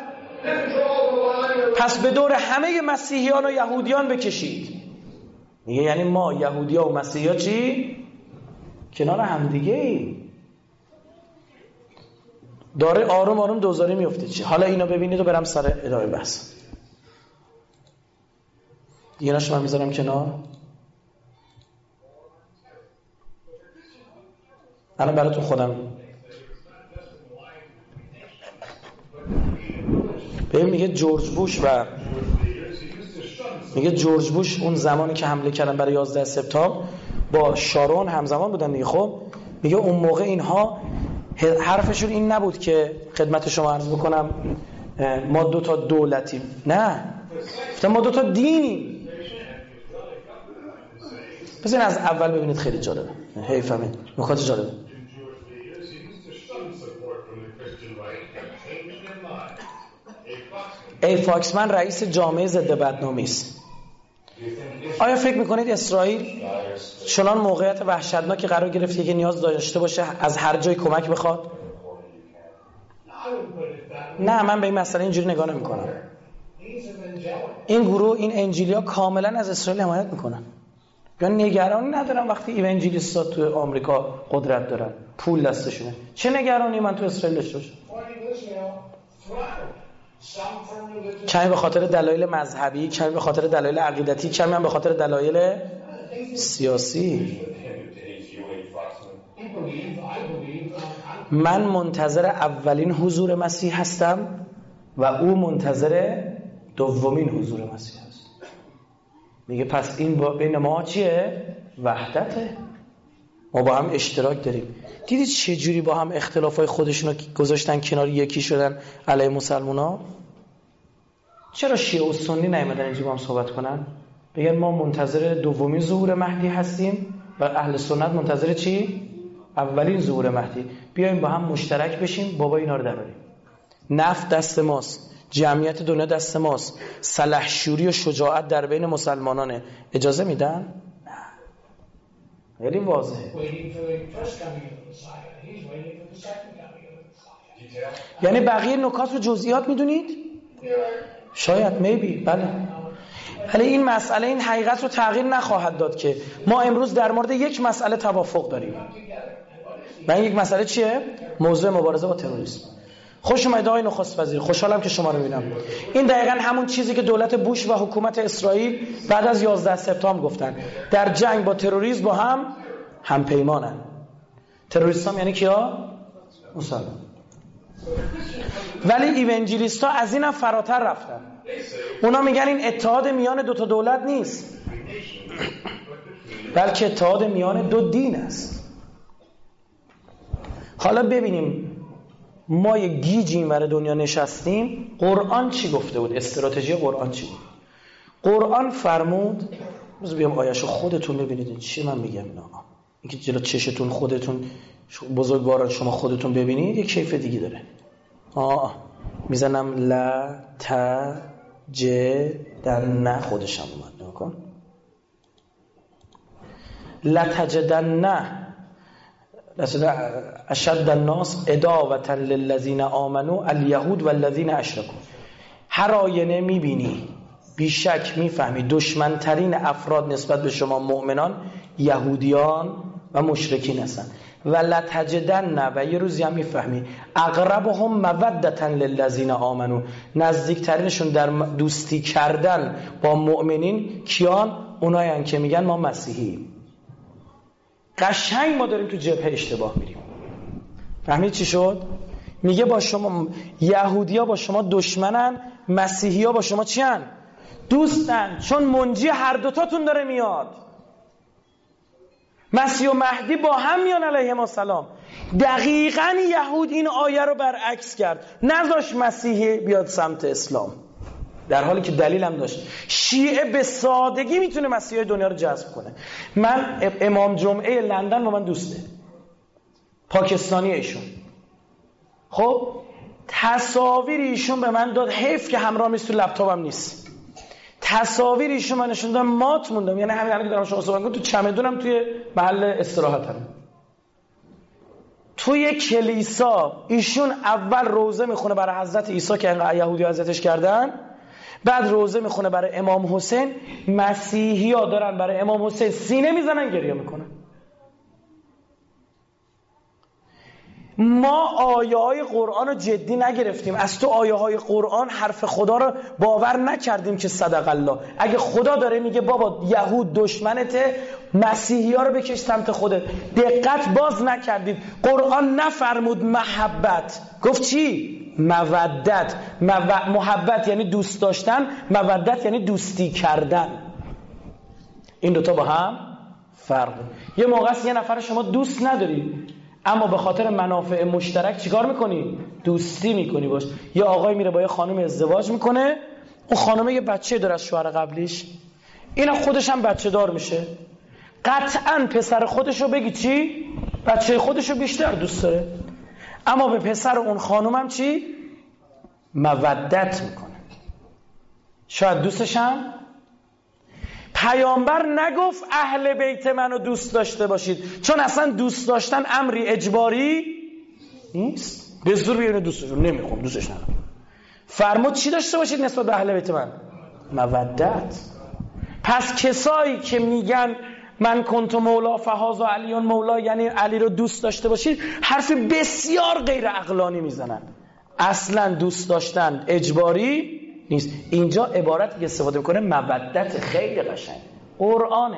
پس به دور همه مسیحیان و یهودیان بکشید. میگه یعنی ما یهودی‌ها و مسیحی‌ها چی؟ کنار همدیگه ای. داره آروم آروم دوزاری میفته. چی؟ حالا اینو ببینید و برم سر ادامه بحث. دیگه نشو من میذارم کنار. الان براتون خودم ببین میگه جورج بوش و میگه جورج بوش اون زمانی که حمله کردن برای یازده سپتامبر با شارون همزمان بودن دیگه. خب میگه اون موقع اینها حرفشون این نبود که خدمت شما عرض بکنم ما دو تا دولتیم، نه، گفتن ما دو تا دینیم. پس این از اول ببینید خیلی جالبه، حیف همین نکات جالبه. ای فاکسمن رئیس جامعه ضد بدنامی است. آیا فکر میکنید اسرائیل چنان موقعیت وحشتناکی قرار گرفته که نیاز داشته باشه از هر جای کمک بخواد؟ نه، من به این مسئله اینجوری نگاه نمیکنم. این گروه، این انجیلیا کاملا از اسرائیل حمایت میکنن. یا نگرانی ندارن وقتی ایونجلیست‌ها تو آمریکا قدرت دارن، پول دستشونه. چه نگرانی من تو اسرائیل داشته باشم؟ کمی به خاطر دلایل مذهبی، کمی به خاطر دلایل عقیدتی، کمی هم به خاطر دلایل سیاسی. من منتظر اولین حضور مسیح هستم و او منتظر دومین حضور مسیح هست. میگه پس این با بین ما چیه؟ وحدته. ما با هم اشتراک داریم. دیدید چه جوری با هم اختلافای خودشون رو گذاشتن کنار، یکی شدن علیه مسلمونا؟ چرا شیعه و سنی نیامدن اینجا با هم صحبت کنن؟ بگن ما منتظر دومین ظهور مهدی هستیم و اهل سنت منتظر چی؟ اولین ظهور مهدی. بیایم با هم مشترک بشیم، بابا اینا رو دراریم. نفت دست ماست، جمعیت دنیا دست ماست، سلحشوری و شجاعت در بین مسلمانانه. اجازه میدن؟ خیلی واضحه. یعنی بقیه نکات رو جزئیات میدونید؟ شاید maybe بله. ولی این مسئله این حقیقت رو تغییر نخواهد داد که ما امروز در مورد یک مسئله توافق داریم. و این یک مسئله چیه؟ موضوع مبارزه با تروریسم. خوش اومدید آقای نخست وزیر، خوشحالم که شما رو میبینم. این دقیقاً همون چیزی که دولت بوش و حکومت اسرائیل بعد از یازده سپتامبر گفتن. در جنگ با تروریسم با هم همپیمانن. تروریستام یعنی کیا؟ مسلمان. ولی ایونجلیستا از اینم فراتر رفتن. اونا میگن این اتحاد میان دو تا دولت نیست، بلکه اتحاد میان دو دین است. حالا ببینیم ما یه گیج اینور دنیا نشستیم، قرآن چی گفته بود؟ استراتژی قرآن چی بود؟ قرآن فرمود، بذار بیام آیه‌شو خودتون ببینید چی من میگم. اینا اینکه جلو چشتون خودتون بزرگواران شما خودتون ببینید یک کیف دیگه داره. آه میزنم لا تا ج دن خودشم اومد. نکن لا تجدن اشد الناس عداوة للذین آمنوا الیهود والذین اشرکوا. هر آینه میبینی بیشک میفهمی دشمنترین افراد نسبت به شما مؤمنان یهودیان و مشرکین هستن. و لتجدن، و یه روزی هم میفهمی، اقربهم مودة للذین آمنوا، نزدیکترینشون در دوستی کردن با مؤمنین کیان؟ اونایان که میگن ما مسیحی. قشنگ ما داریم تو جبهه اشتباه میریم. فهمید چی شد؟ میگه با شما یهودیا با شما دشمنن، مسیحیا با شما چیان؟ دوستن، چون منجی هر دوتاتون داره میاد. مسیح و مهدی با هم میان علیهم السلام. دقیقاً یهود این آیه رو برعکس کرد، نذاش مسیحی بیاد سمت اسلام، در حالی که دلیل هم داشت. شیعه به سادگی میتونه مسیحی دنیا رو جذب کنه. من امام جمعه لندن با من دوسته، پاکستانی ایشون. خب تصاویر ایشون به من داد، حیف که همراه نیست، تو لپتاپم نیست. تصاویر ایشون من نشون دادم، مات موندم. یعنی همین الان که دارم شما صحبت می‌کنم تو چمدونم توی محل استراحتم. توی کلیسا ایشون اول روزه میخونه برای حضرت عیسی که انقدر یهودی اذیتش کردن، بعد روزه میخونه برای امام حسین. مسیحی‌ها دارن برای امام حسین سینه میزنن، گریه میکنن. ما آیه های قرآن رو جدی نگرفتیم، از تو آیه های قرآن حرف خدا رو باور نکردیم که صدق الله. اگه خدا داره میگه بابا یهود دشمنته، مسیحی ها رو بکش سمت خودت، دقت باز نکردید. قرآن نفرمود محبت، گفت چی؟ مودت. مو... محبت یعنی دوست داشتن، مودت یعنی دوستی کردن. این دوتا با هم فرق. یه موقع است یه نفر شما دوست نداری، اما به خاطر منافع مشترک چیکار میکنی؟ دوستی میکنی باش. یه آقای میره با یه خانم ازدواج میکنه، اون خانم یه بچه داره از شوهر قبلیش، اینا خودش هم بچه دار میشه. قطعاً پسر خودشو بگی چی؟ بچه خودشو بیشتر دوست داره، اما به پسر اون خانم هم چی؟ مودت میکنه. شاید دوستش هم. پیامبر نگفت اهل بیت منو دوست داشته باشید، چون اصلا دوست داشتن امری اجباری نیست. به زور بیانه دوستش نمیخوام، دوستش ندارم. فرمود چی داشته باشید نسبت به اهل بیت من؟ مودت. پس کسایی که میگن من کنت مولا فهذا علی مولا، یعنی علی رو دوست داشته باشید، حرف بسیار غیر عقلانی میزنن. اصلا دوست داشتن اجباری نیست. اینجا عبارتی که استفاده میکنه مودت، خیلی قشنگ، قرآنه.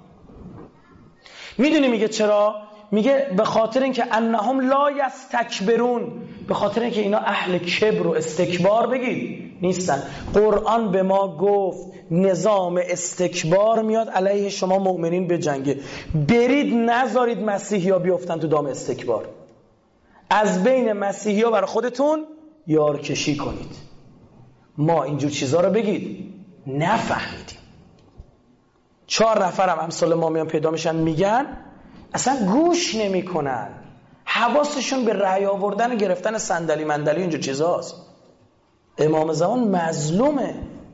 میدونی میگه چرا؟ میگه به خاطر اینکه انهم لا یستکبرون، به خاطر اینکه اینا اهل کبر و استکبار بگید نیستن. قرآن به ما گفت نظام استکبار میاد علیه شما مؤمنین به جنگه، برید نذارید مسیحی ها بیفتن تو دام استکبار، از بین مسیحی ها برای خودتون یارکشی کنید. ما اینجور چیزا رو بگید نفهمیدیم. چهار نفرم امثال ما میان پیدا میشن میگن، اصلا گوش نمی کنن، حواسشون به رأی آوردن و گرفتن صندلی مندلی اینجور چیزاست. امام زمان مظلومه.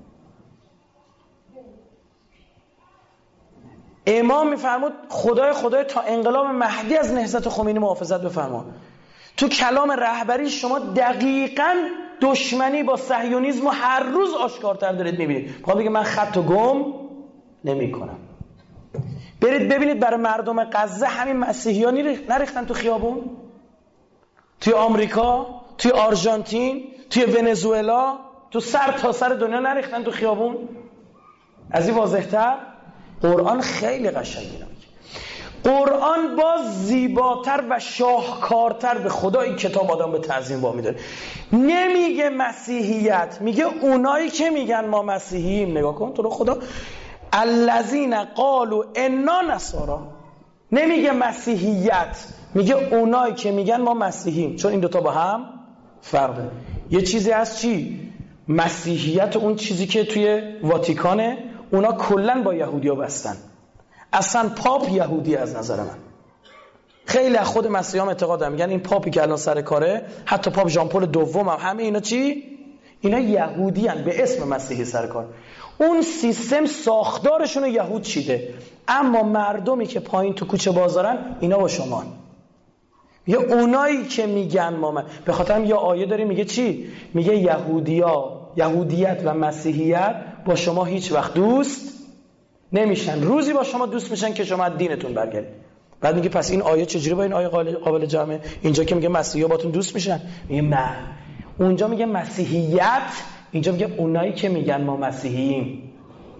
امام میفرمود خدای خدای تا انقلاب مهدی از نهضت خمینی محافظت بفرما. تو کلام رهبری شما دقیقاً دشمنی با صهیونیسم هر روز آشکارتر دارید میبینید. میخوام بگم من خط و گم نمی کنم. برید ببینید برای مردم غزه همین مسیحی ها نریختن تو خیابون، توی آمریکا، توی آرژانتین، توی ونزوئلا، تو سر تا سر دنیا نریختن تو خیابون. از این واضح‌تر قرآن خیلی قشنگه. قرآن باز زیباتر و شاهکارتر به خدا این کتاب آدم به تعظیم وامی داره. نمیگه مسیحیت، میگه اونایی که میگن ما مسیحییم. نگاه کن تو رو خدا، الذین قالوا انا نصارا. نمیگه مسیحیت، میگه اونایی که میگن ما مسیحییم، چون این دوتا با هم فرقه. یه چیزی هست چی؟ مسیحیت، اون چیزی که توی واتیکانه، اونا کلن با یهودیا بستن. اصلا پاپ یهودی از نظر من. خیلی از خود مسیحیان اعتقاد دارن، میگن این پاپی که الان سر کاره، حتی پاپ ژان پل دوم هم، همه اینا چی؟ اینا یهودی هن به اسم مسیحی سر کار. اون سیستم ساختارشون رو یهود چیده، اما مردمی که پایین تو کوچه بازارن اینا با شما. میگه اونایی که میگن ما من. به خاطر هم یه آیه داریم میگه چی؟ میگه یهودیا، یهودیت و مسیحیت با شما هیچ وقت دوست نمیشن، روزی با شما دوست میشن که شما از دینتون برگردید. بعد میگه پس این آیه چجوری با این آیه قابل جمعه؟ اینجا که میگه مسیحا باتون دوست میشن، میگه نه. اونجا میگه مسیحیت، اینجا میگه اونایی که میگن ما مسیحییم.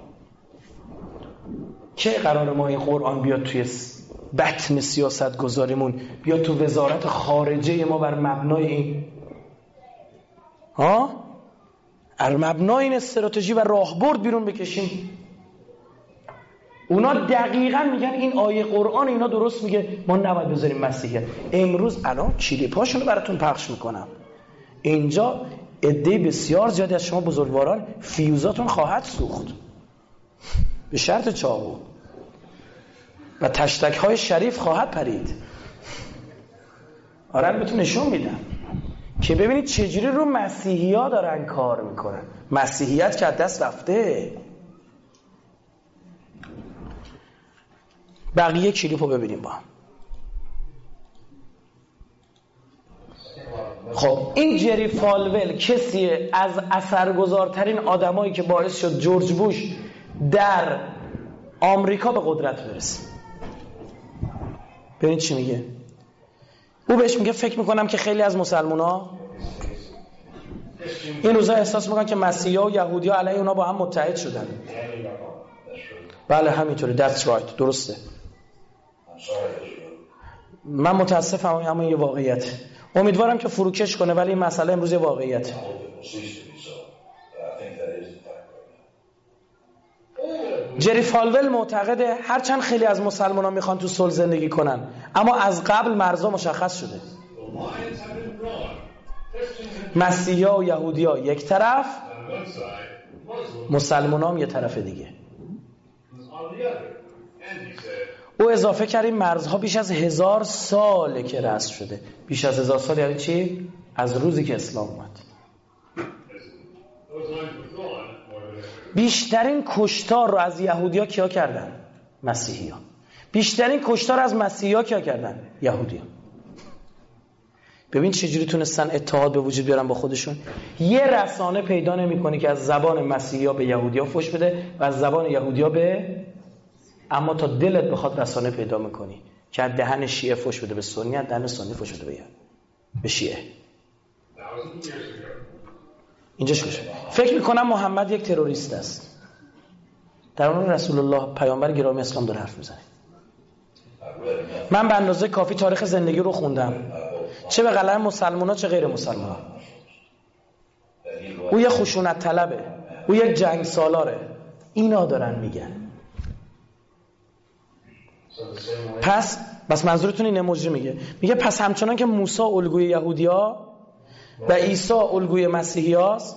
که قرار ما این قرآن بیاد توی بطن سیاست گذاریمون، بیاد تو وزارت خارجه ما بر مبنای این ها بر مبنای این استراتژی و راهبرد بیرون بکشیم؟ اونا دقیقاً میگن این آیه قرآن اینا درست میگه، ما نباید بذاریم مسیحیت. امروز الان کلیپاشونو براتون پخش میکنم. اینجا عده بسیار زیادی از شما بزرگواران فیوزاتون خواهد سوخت به شرط چاقو و تشتک های شریف خواهد پرید. آره بهتون نشون میدم که ببینید چجوری رو مسیحی ها دارن کار میکنن. مسیحیت که از دست رفته. بقیه کلیپو ببینیم با هم. خب این جری فالول کسیه از اثرگذارترین آدمایی که باعث شد جورج بوش در آمریکا به قدرت برسه. ببینید چی میگه. او بهش میگه فکر میکنم که خیلی از مسلمونا این روزا احساس میکنن که مسیحا و یهودیا علیه اونا با هم متحد شدن. بله همینطوره. That's right. درسته. من متاسفم اما یه واقعیت. امیدوارم که فروکش کنه ولی این مسئله امروز یه واقعیت. جری فالول معتقده هرچند خیلی از مسلمان ها میخوان تو صلح زندگی کنن اما از قبل مرزا مشخص شده. مسیحی ها و یهودی ها یک طرف، مسلمان هم یه طرف دیگه. او اضافه کرد این مرزها بیش از هزار ساله که رسم شده. بیش از هزار سال یعنی چی؟ از روزی که اسلام اومد. بیشترین کشتار رو از یهودیا کیا کردن؟ مسیحی‌ها. بیشترین کشتار از مسیحی‌ها کیا کردن؟ یهودیا. ببین چجوری تونستن اتحاد به وجود بیارن با خودشون. یه رسانه پیدا نمی‌کنی که از زبان مسیحی‌ها به یهودیا فوش بده و از زبان یهودیا به، اما تا دلت بخواد رسانه پیدا می‌کنی که از دهن شیعه فوش بده به سنی، از دهن سنی فوش بده به به شیعه. اینجاش باشه. فکر میکنم محمد یک تروریست است. در مورد رسول الله پیامبر گرامی اسلام داره حرف میزنه. من به اندازه کافی تاریخ زندگی رو خوندم، چه به قلم مسلمونا چه غیر مسلمونا. او یک خشونت طلبه، او یک جنگ سالاره. اینا دارن میگن. پس بس منظورتون اینه مجری میگه میگه پس همچنان که موسی الگوی یهودیا و عیسی الگوی مسیحی هاست،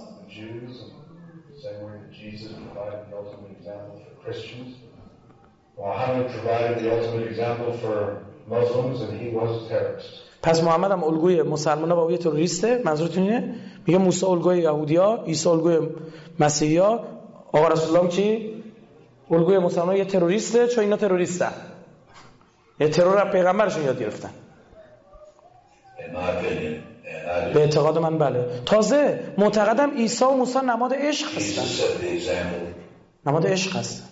پس محمد هم الگوی مسلمان ها و یه تروریسته. منظورتون اینه؟ میگه موسی الگوی یهودی ها، عیسی الگوی مسیحی ها، آقا رسول الله چی؟ الگوی مسلمان ها یه تروریسته، چون اینا تروریستن. یه ترور از پیغمبرشون یاد گرفتن. به اعتقاد من بله. تازه معتقدم عیسی و موسی نماد عشق هستن. نماد عشق هستن.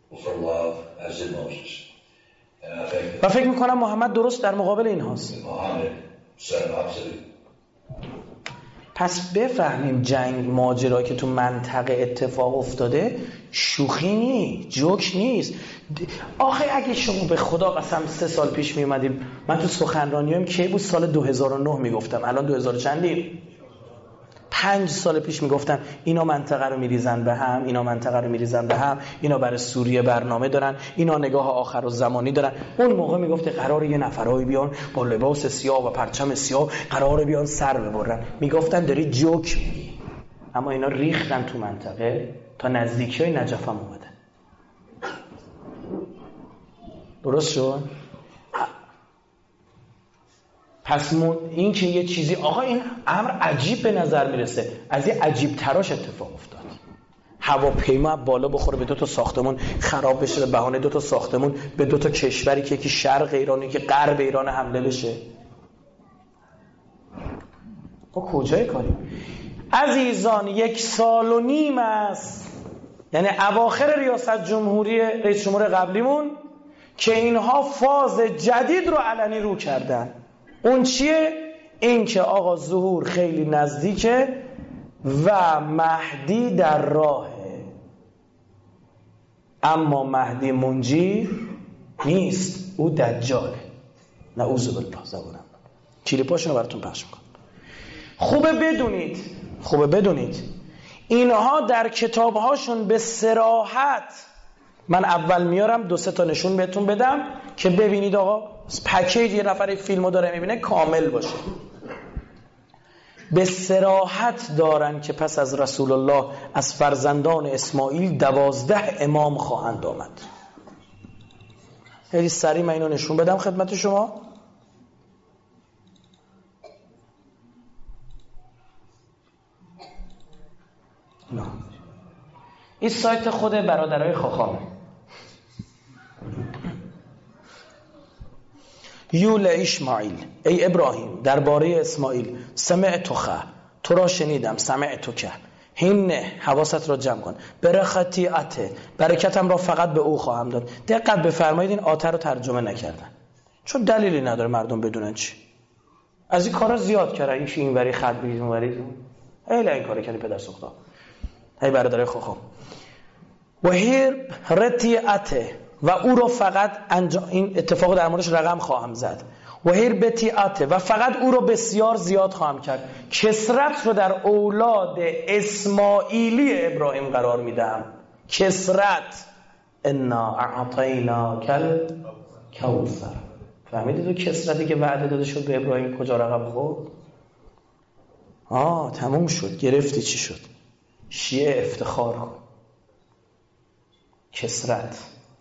و فکر میکنم محمد درست در مقابل این هاست. پس بفهمیم جنگ ماجرایی که تو منطقه اتفاق افتاده شوخی نیست، جوک نیست. آخه اگه شما به خدا قسم سه سال پیش می اومدیم، من تو سخنرانیام کی بود سال دو هزار و نه میگفتم، الان دو هزار چندیم؟ پنج سال پیش میگفتم اینا منطقه رو میریزن به هم، اینا منطقه رو میریزن به هم، اینا برای سوریه برنامه دارن، اینا نگاه آخر و زمانی دارن. اون موقع میگفته قراره یه نفرایی بیان با لباس سیاه و پرچم سیاه قراره بیان سر ببرن. میگفتن داری جوک میگی. اما اینا ریختن تو منطقه تا نزدیکی های نجف هم اومدن. درست شد؟ پس این که یه چیزی آقا این امر عجیب به نظر میرسه، از یه عجیب تراش اتفاق افتاد. هواپیما بالا بخوره به دو تا ساختمون خراب بشه، به بهانه دو تا ساختمون به دو تا کشوری که یکی شرق ایرانی که غرب ایران حمله بشه. ما کجای کاریم؟ عزیزان یک سال و نیم است، یعنی اواخر ریاست جمهوری رئیس جمهور قبلیمون که اینها فاز جدید رو علنی رو کردن. اون چیه؟ این که آقا ظهور خیلی نزدیکه و مهدی در راهه، اما مهدی منجی نیست، او دجاله. نعوذ بالله. زبونم کلیپاشونو براتون پخش میکنم. خوبه بدونید خوبه بدونید اینها در کتابهاشون به صراحت، من اول میارم دو سه تا نشون بهتون بدم که ببینید آقا پکیج یه نفر فیلمو داره میبینه کامل باشه. به صراحت دارن که پس از رسول الله از فرزندان اسماعیل دوازده امام خواهند آمد. خیلی سریع من اینو نشون بدم خدمت شما. نه. این سایت خود برادرای خاخامه. یول اسماعیل، ای ابراهیم درباره اسماعیل، سمعتخ، تو را شنیدم، سمعتک، هینه، حواست را جمع کن، برخطیعته، برکتم را فقط به او خواهم داد. دقت بفرمایید این آته رو ترجمه نکردن چون دلیلی نداره مردم بدونن چی. از این کارا زیاد کردن، این چی اینوری خط بگید اونوری، خیلی این کارو کردی پدر سوختا. ای برادرای خاخام، و هیر رتیعته، و او رو فقط انجام، این اتفاق در موردش رقم خواهم زد، و هیر بتیعته، و فقط او رو بسیار زیاد خواهم کرد. کسرت رو در اولاد اسماعیلی ابراهیم قرار میدم. کسرت. انا اعطینا کل کوثر. فهمیدید تو کسرتی که وعده داده شد به ابراهیم کجا رقم خورد؟ آه تموم شد. گرفتی چی شد؟ شیعه افتخار کن. کسرت.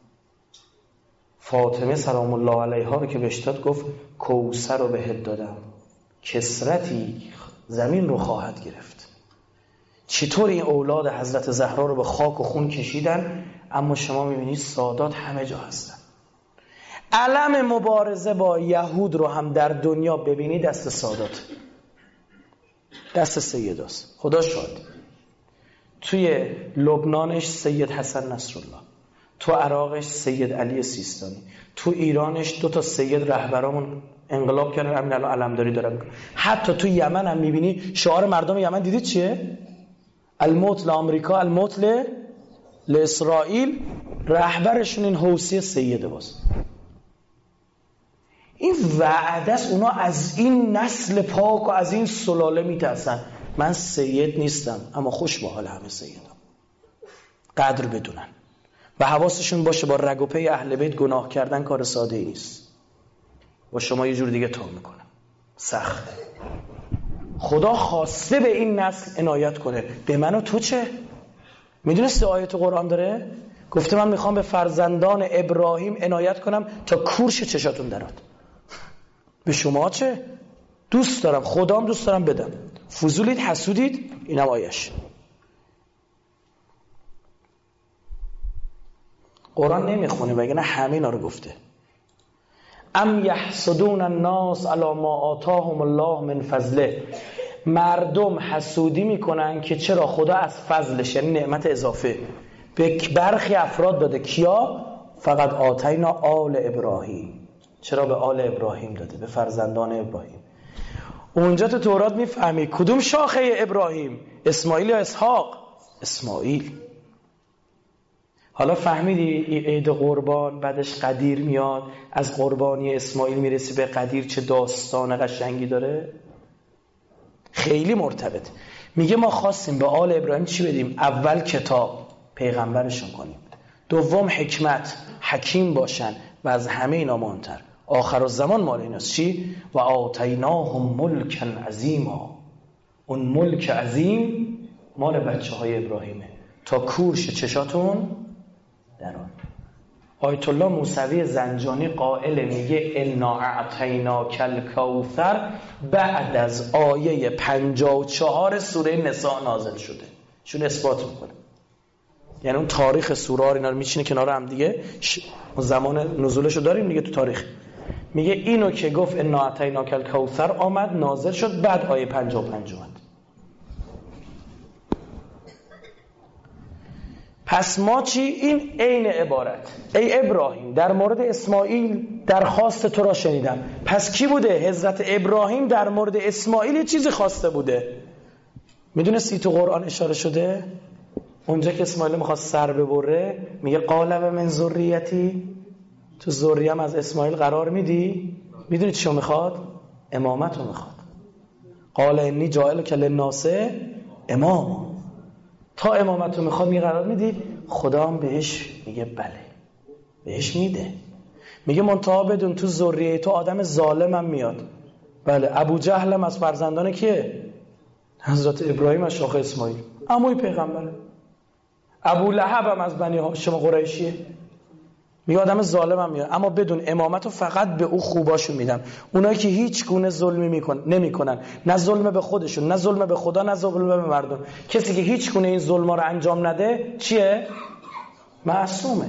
فاطمه سلام الله علیها رو که بهش داد گفت کوثر رو بهت دادم. کسرتی زمین رو خواهد گرفت. چطور این اولاد حضرت زهرا رو به خاک و خون کشیدن، اما شما میبینید سادات همه جا هستن. علم مبارزه با یهود رو هم در دنیا ببینید دست سادات، دست سیداست. خدا شاهد. توی لبنانش سید حسن نصرالله، تو عراقش سید علی سیستانی، تو ایرانش دو تا سید رهبرامون انقلاب کردن، همین الان علمداری دارن میکنن. حتی تو یمن هم میبینی شعار مردم یمن دیدید چیه؟ الموت لآمریکا، الموت لاسرائیل. رهبرشون این حوثی سیده باز. این وعده است. اونا از این نسل پاک و از این سلاله میترسن. من سید نیستم اما خوش با حال همه سیدم. قدر بدونن و حواسشون باشه با رگ و پی اهل بیت گناه کردن کار ساده ای نیست. با شما یه جور دیگه تا میکنم، سخته. خدا خواسته به این نسل عنایت کنه. به من و تو چه؟ میدونستی آیت قرآن داره؟ گفته من میخوام به فرزندان ابراهیم عنایت کنم تا کورش چشاتون دراد. به شما چه؟ دوست دارم، خدام دوست دارم بدم. فضولید، حسودید. اینم آیش. قرآن نمیخونه وگرنه همه اینا رو گفته. ام یحسدون الناس علی ما آتاهم الله من فضله. مردم حسودی میکنن که چرا خدا از فضلش، یعنی نعمت اضافه، به برخی افراد داده. کیا؟ فقط آتینا آل ابراهیم. چرا به آل ابراهیم داده؟ به فرزندان ابراهیم. اونجا تو تورات میفهمی کدوم شاخه ابراهیم؟ اسماعیل یا اسحاق؟ اسماعیل. حالا فهمیدی عید قربان بعدش قدیر میاد، از قربانی اسماعیل میرسی به قدیر، چه داستان قشنگی داره؟ خیلی مرتبط. میگه ما خواستیم به آل ابراهیم چی بدیم؟ اول کتاب، پیغمبرشون کنیم. دوم حکمت، حکیم باشن و از همه اینا مهمتر آخر الزمان مال ایناست. چی؟ و آتیناهم ملکا عظیما. اون ملک عظیم مال بچه های ابراهیمه تا کورش چشاتون دران. آیت الله موسوی زنجانی قائل میگه انا اعطیناک الکوثر بعد از آیه پنجاه و چهار سوره نساء نازل شده. شون اثبات میکنه. یعنی اون تاریخ سوره ها اینا رو میچینه کنار هم دیگه، زمان نزولش رو داریم دیگه تو تاریخ. میگه اینو که گفت انا اعطیناک الکوثر آمد نازل شد بعد آیه پنجاه و پنج اومد. پس ما چی؟ این عین عبارت ای ابراهیم در مورد اسماعیل درخواست تو را شنیدم. پس کی بوده؟ حضرت ابراهیم در مورد اسماعیل یه چیزی خواسته بوده. میدونستی تو قرآن اشاره شده اونجا که اسماعیل میخواست سر ببره میگه قال و من ذریتی، تو ذریم از اسماعیل قرار میدی؟ میدونی چی میخواد؟ امامت رو میخواد. قال انی جاعلک للناس اماما، تا امامت رو میخواد میگه قرار میدی؟ خدا هم بهش میگه بله، بهش میده. میگه منتها بدون تو ذریه تو آدم ظالم هم میاد. بله، ابو جهل هم از فرزندان کیه؟ حضرت ابراهیم از شاخه اسماعیل، عموی پیغمبره. ابو لهب هم از بنی هاشم قریشیه. میگه آدم ظالم هم میاد، اما بدون امامت رو فقط به او خوباشو میدم. اونایی که هیچ گونه ظلمی میکن نمیکنن، نه ظلم به خودشون، نه ظلم به خدا، نه ظلم به مردم. کسی که هیچ گونه این ظلما رو انجام نده چیه؟ معصومه.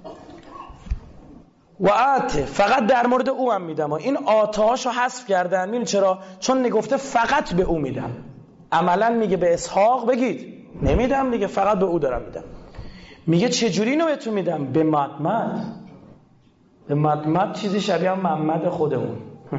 و آته، فقط در مورد او هم میدم. این آتهاشو حذف کردن. میدونی چرا؟ چون نگفته فقط به او میدم. عملا میگه به اسحاق بگید نمیدم دیگه، فقط به او دارم میدم. میگه چجوری اینو بهتون میدم؟ به مدمد. به مدمد چیزی شبیه هم محمد خودمون،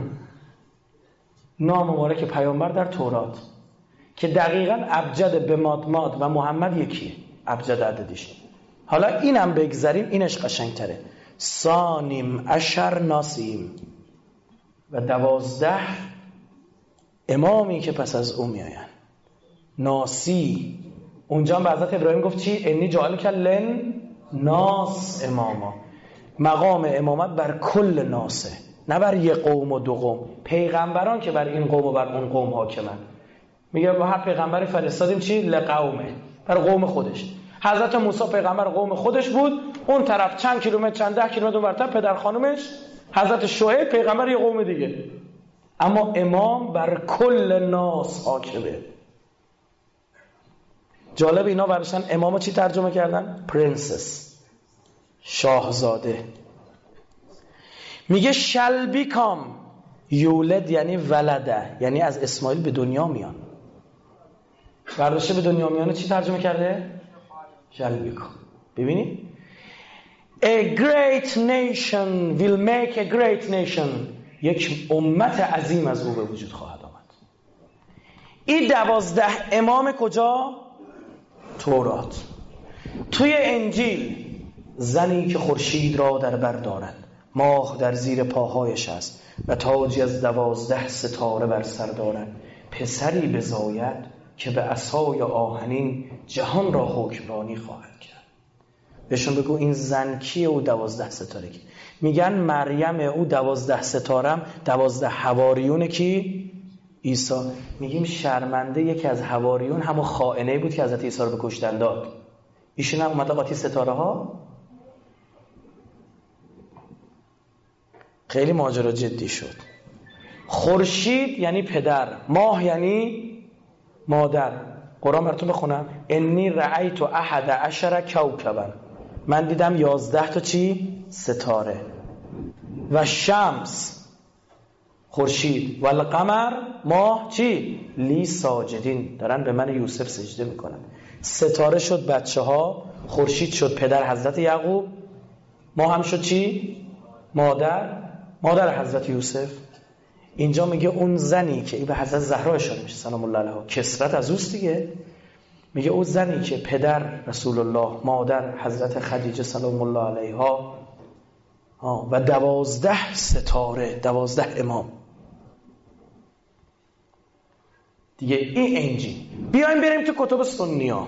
نام مبارک پیامبر در تورات، که دقیقاً ابجد به مدمد و محمد یکیه، ابجد عددیش. حالا اینم بگذاریم، اینش قشنگتره. سانیم اشر ناسیم، و دوازده امامی که پس از او میاین. ناسی، اونجا هم به حضرت ابراهیم گفت چی؟ انی جاعلک لن ناس اماما. مقام امامت بر کل ناسه، نه بر یه قوم و دو قوم. پیغمبران که بر این قوم و بر اون قوم حاکمن. میگه با هر پیغمبری فرستادیم چی؟ لقومه، بر قوم خودش. حضرت موسی پیغمبر قوم خودش بود، اون طرف چند کیلومتر چند ده کیلومتر اونورتر پدر خانومش حضرت شعیب پیغمبر یه قوم دیگه. اما امام بر کل ناس حاکمه. جالب اینا برشن امامو چی ترجمه کردن؟ پرنسس، شاهزاده. میگه شل بیکام، یولد یعنی ولده، یعنی از اسماعیل به دنیا میان. برداشته به دنیا میانه چی ترجمه کرده؟ شل بیکام. ببینید A great nation will make a great nation، یک امت عظیم از او به وجود خواهد آمد. این دوازده امام کجا؟ تورات. توی انجیل زنی که خورشید را در بر دارد، ماه در زیر پاهایش است و تاجی از دوازده ستاره بر سر دارد، پسری بزاید که به عصای آهنین جهان را حکمرانی خواهد کرد. بهشون بگو این زن کیه؟ او دوازده ستاره کی؟ میگن مریم. او دوازده ستارم دوازده حواریون کی؟ عیسی. میگیم شرمنده یکی از حواریون همون خائنه بود که حضرت عیسی رو به کشتن داد. ایشون هم اومده قاطی ستاره ها. خیلی ماجرا جدی شد. خورشید یعنی پدر، ماه یعنی مادر. قرآن براتون بخونم. انی رأیت احد عشر کوکبا، من دیدم یازده تا چی؟ ستاره. و شمس خورشید و القمر ماه چی؟ لی ساجدین، دارن به من یوسف سجده میکنن. ستاره شد بچه ها، خورشید شد پدر حضرت یعقوب، ماه هم شد چی؟ مادر، مادر حضرت یوسف. اینجا میگه اون زنی که ای به حضرت زهرا اشاره میشه سلام الله علیها، کسرت از اوست دیگه. میگه اون زنی که پدر رسول الله، مادر حضرت خدیجه سلام الله علیها و دوازده ستاره، دوازده امام دیگه. این انجیل. بیایم بریم تو کتب سنی‌ها.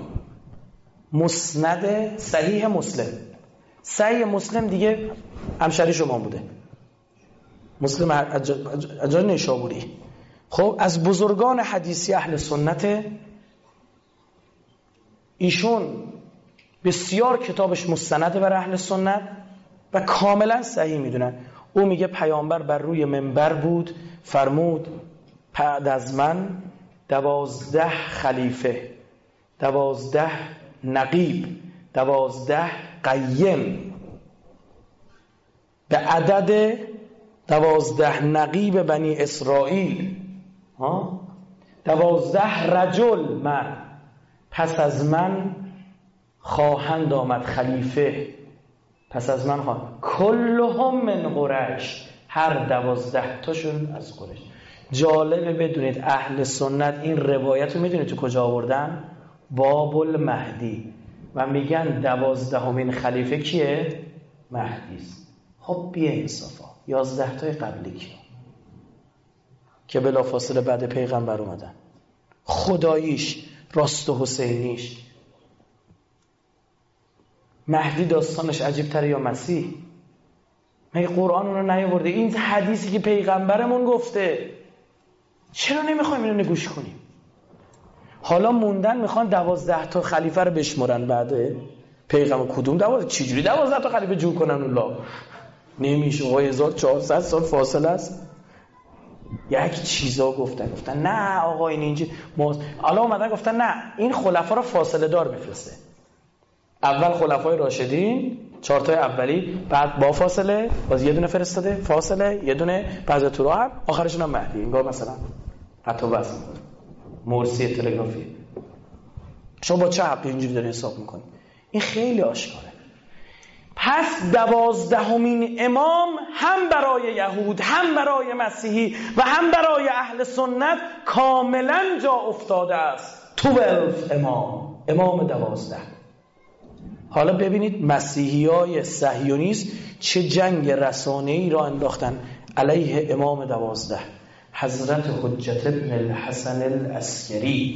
مسند صحیح مسلم. صحیح مسلم دیگه همشری شما بوده، مسلم اجای نیشابوری. خب از بزرگان حدیثی اهل سنت، ایشون بسیار کتابش مستنده بر اهل سنت و کاملا صحیح میدونن. او میگه پیامبر بر روی منبر بود، فرمود بعد از من دوازده خلیفه، دوازده نقیب، دوازده قیم، به عدد دوازده نقیب بنی اسرائیل، دوازده رجل مرد پس از من خواهند آمد خلیفه پس از من خواهند کلهم من قریش، هر دوازده تاشون از قریش. جالبه بدونید اهل سنت این روایت رو میدونید تو کجا آوردن؟ باب المهدی، و میگن دوازدهمین خلیفه کیه؟ مهدی است. خب بی انصافا یازده تای قبلی کیه که بلافاصله بعد پیغمبر اومدن؟ خداییش، راست و حسینیش. مهدی داستانش عجیب تره یا مسیح؟ مگه قرآن اون رو نیاورده؟ این حدیثی که پیغمبرمون گفته، چرا نمیخوایم اینو نگوش کنیم؟ حالا موندن میخوان دوازده تا خلیفه رو بشمرن بعد پیغمبر. کدوم دوازده؟ چجوری دوازده تا خلیفه جور کنن؟ الله نمیشه، آقا هزار و چهارصد سال فاصله است. یک چیزا گفتن گفتن نه آقا این اینجا موز... حالا اومدن گفتن نه این خلفا رو فاصله دار بفرسته. اول خلفای راشدین چهار تا اولی، بعد با فاصله باز یه دونه فرستاده، فاصله یه دونه، بعد تو راه هم آخرشون هم مهدی. انگار مثلا حتی واسه مرسی تلگرافی. شما با چه حقی اینجوری داره حساب میکنی؟ این خیلی آشکاره. پس دوازدهمین امام هم برای یهود، هم برای مسیحی و هم برای اهل سنت کاملا جا افتاده است. توelf امام، امام دوازده. حالا ببینید مسیحی های صهیونیست چه جنگ رسانه‌ای را انداختن علیه امام دوازده، حضرت حجت ابن الحسن العسکری.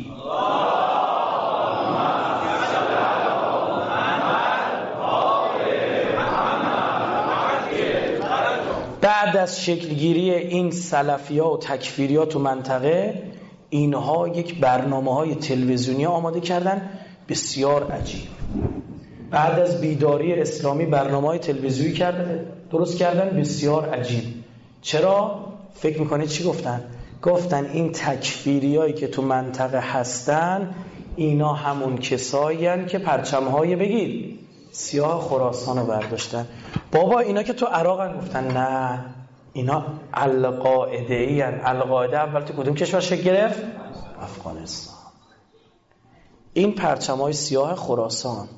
بعد از شکلگیری این سلفی‌ها و تکفیری‌ها تو منطقه، اینها یک برنامه‌های تلویزیونی آماده کردن بسیار عجیب. بعد از بیداری اسلامی برنامه‌های تلویزیونی کردن درست کردن بسیار عجیب. چرا؟ فکر میکنید چی گفتن؟ گفتن این تکفیریایی که تو منطقه هستن اینا همون کسایین که پرچم‌های بگید سیاه خراسان رو برداشتن. بابا اینا که تو عراق هم گفتن نه اینا القاعده ای هن. القاعده اول تو کدوم کشور شکل گرفت؟ افغانستان. این پرچم‌های سیاه خراسان.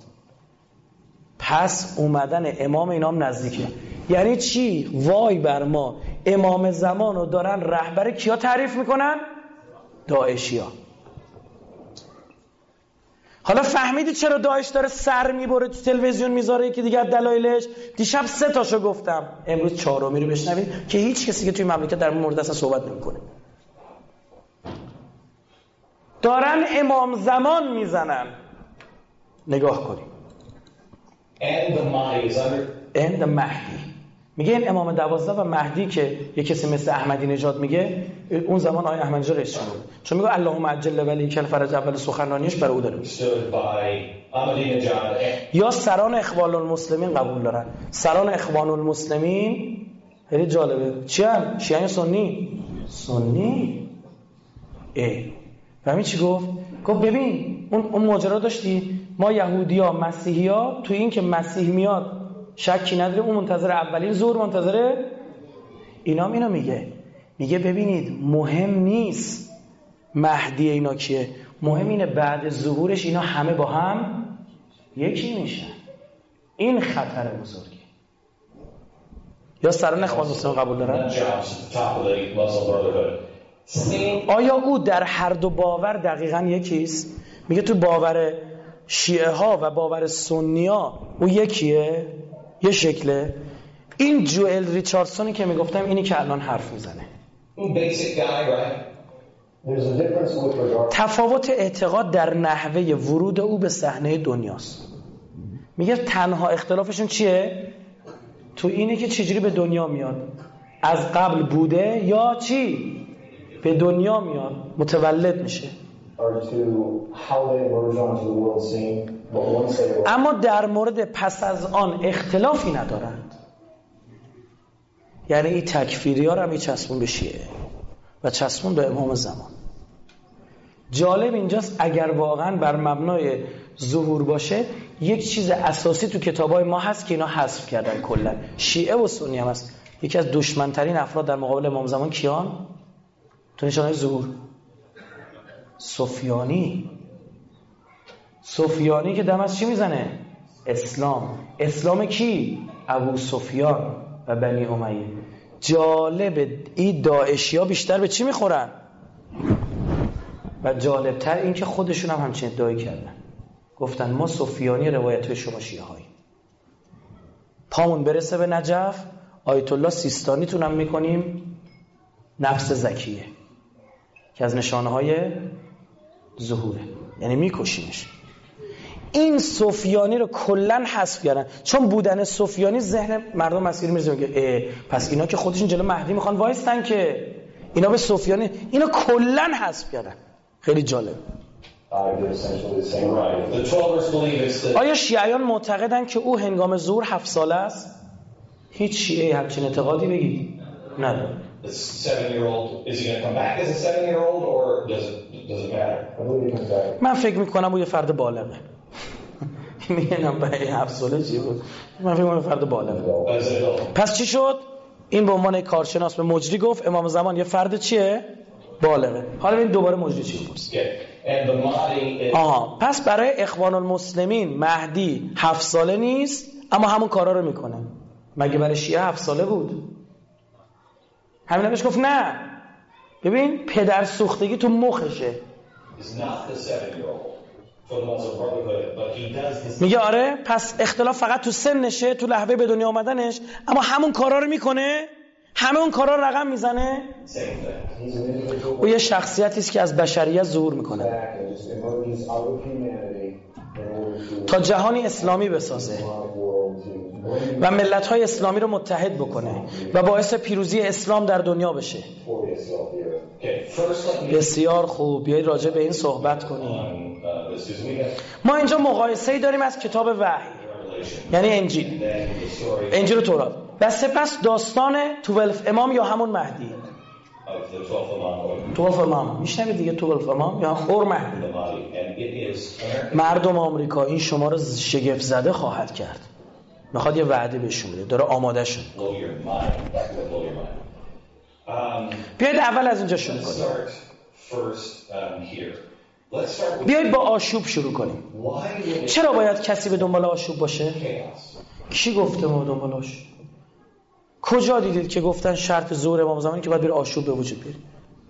پس اومدن امام اینام نزدیکه. یعنی چی؟ وای بر ما، امام زمان رو دارن رهبر کیا تعریف میکنن؟ داعشیا. حالا فهمیدی چرا داعش داره سر میبره تو تلویزیون میذاره؟ که دیگه دلایلش دیشب سه تاشو گفتم، امروز چهارمی رو بشنوید که هیچ کسی که توی مملکت در مورد اصلا صحبت نمیکنه. دارن امام زمان میزنن. نگاه کنیم. And the Mahdi is under and the مهدی. میگه این امام دوازده و مهدی که یک کسی مثل احمدی نژاد میگه، اون زمان آقای احمدی نژاد رئیس جمهور، چون میگه اللهم عجل ولی کل فرج اول سخنرانیش برای او داره. یا سران اخوان المسلمین قبول دارن. سران اخوان المسلمین خیلی جالبه. چی ان؟ شیعه سنی؟ سنی. اه. فهمی چی گفت؟ گفت ببین اون اون ماجرا داشتی، ما یهودیا مسیحیا تو این که مسیح میاد شکی نداره، اون منتظر اولین ظهور منتظره اینا. اینا میگه میگه ببینید مهم نیست مهدی اینا کیه، مهم اینه بعد ظهورش اینا همه با هم یکی میشن. این خطر بزرگی. یا سران اخوان مسلمین قبول دارن؟ آیا او در هر دو باور دقیقاً یکیست؟ میگه تو باور شیعه ها و باور سنی ها او یکیه، یه شکله. این جوئل ریچاردسونی که میگفتم اینی که الان حرف میزنه. تفاوت اعتقاد در نحوه ورود او به صحنه دنیاست. میگه تنها اختلافشون چیه؟ تو اینه که چجوری به دنیا میاد، از قبل بوده یا چی به دنیا میاد متولد میشه. اما در مورد پس از آن اختلافی ندارند. یعنی این تکفیری ها رو هم چسبون به شیعه و چسبون به امام زمان. جالب اینجاست اگر واقعا بر مبنای ظهور باشه، یک چیز اساسی تو کتابای ما هست که اینا حذف کردن کلا. شیعه و سنی هم هست. یکی از دشمنترین افراد در مقابل امام زمان کیان؟ تو نشانه ظهور سفیانی. سفیانی که دم از چی میزنه؟ اسلام. اسلام کی؟ ابو سفیان و بنی امیه. جالب، این داعشی ها بیشتر به چی میخورن؟ و جالبتر این که خودشون هم همچین ادعایی کردن، گفتن ما سفیانی روایت های شما شیعه هایی. پامون برسه به نجف، آیت الله سیستانی تونم میکنیم نفس زکیه که از نشانه های ظهوره، یعنی میکشیمش. این سفیانی رو کلن حذف کردن، چون بودن سفیانی ذهن مردم مسیری میرزه میگه پس اینا که خودشون جلو مهدی میخوان وایستن که اینا به سفیانی، اینا کلن حذف کردن. خیلی جالب. آیا شیعیان معتقدن که او هنگام ظهور هفت ساله است؟ هیچ شیعه همچین اعتقادی بگید نداره. من فکر میکنم او یه فرد بالغه. میگنم به هفت ساله چی بود؟ من فکر میکنم فرد بالغه. پس چی شد؟ این به عنوان کارشناس به مجری گفت امام زمان یه فرد چیه؟ بالغه. حالا ببین دوباره مجری چی میپرسه. آها، پس برای اخوان المسلمین مهدی هفت ساله نیست اما همون کارا رو میکنه. مگه برای شیعه هفت ساله بود؟ همینا بهش گفت نه. ببین پدر سوختگی تو مخشه. میگه آره، پس اختلاف فقط تو سنشه، تو لحظه به دنیا آمدنش، اما همون کارا رو میکنه، همه اون کارا رو رقم میزنه. او یه شخصیتی است که از بشریت ظهور میکنه تا جهانی اسلامی بسازه و ملت‌های اسلامی رو متحد بکنه و باعث پیروزی اسلام در دنیا بشه. بسیار خوب، بیایید راجع به این صحبت کنیم. ما اینجا مقایسه‌ای داریم از کتاب وحی، یعنی انجیل، انجیل و تورات، و سپس داستان دوازده امام یا همون مهدی. دوازده امام میشنوید دیگه، دوازده امام یا خور مهدی. مردم آمریکا این شما رو شگفت زده خواهد کرد. میخواد یه وعده بهشون بده، داره آماده شد. بیایید اول از اینجا شروع کنیم. بیایید با آشوب شروع کنیم. چرا باید کسی به دنبال آشوب باشه؟ کی گفته ما دنبال آشوب؟ کجا دیدید که گفتن شرط ظهور امام زمانی که باید بره آشوب به وجود بیاره؟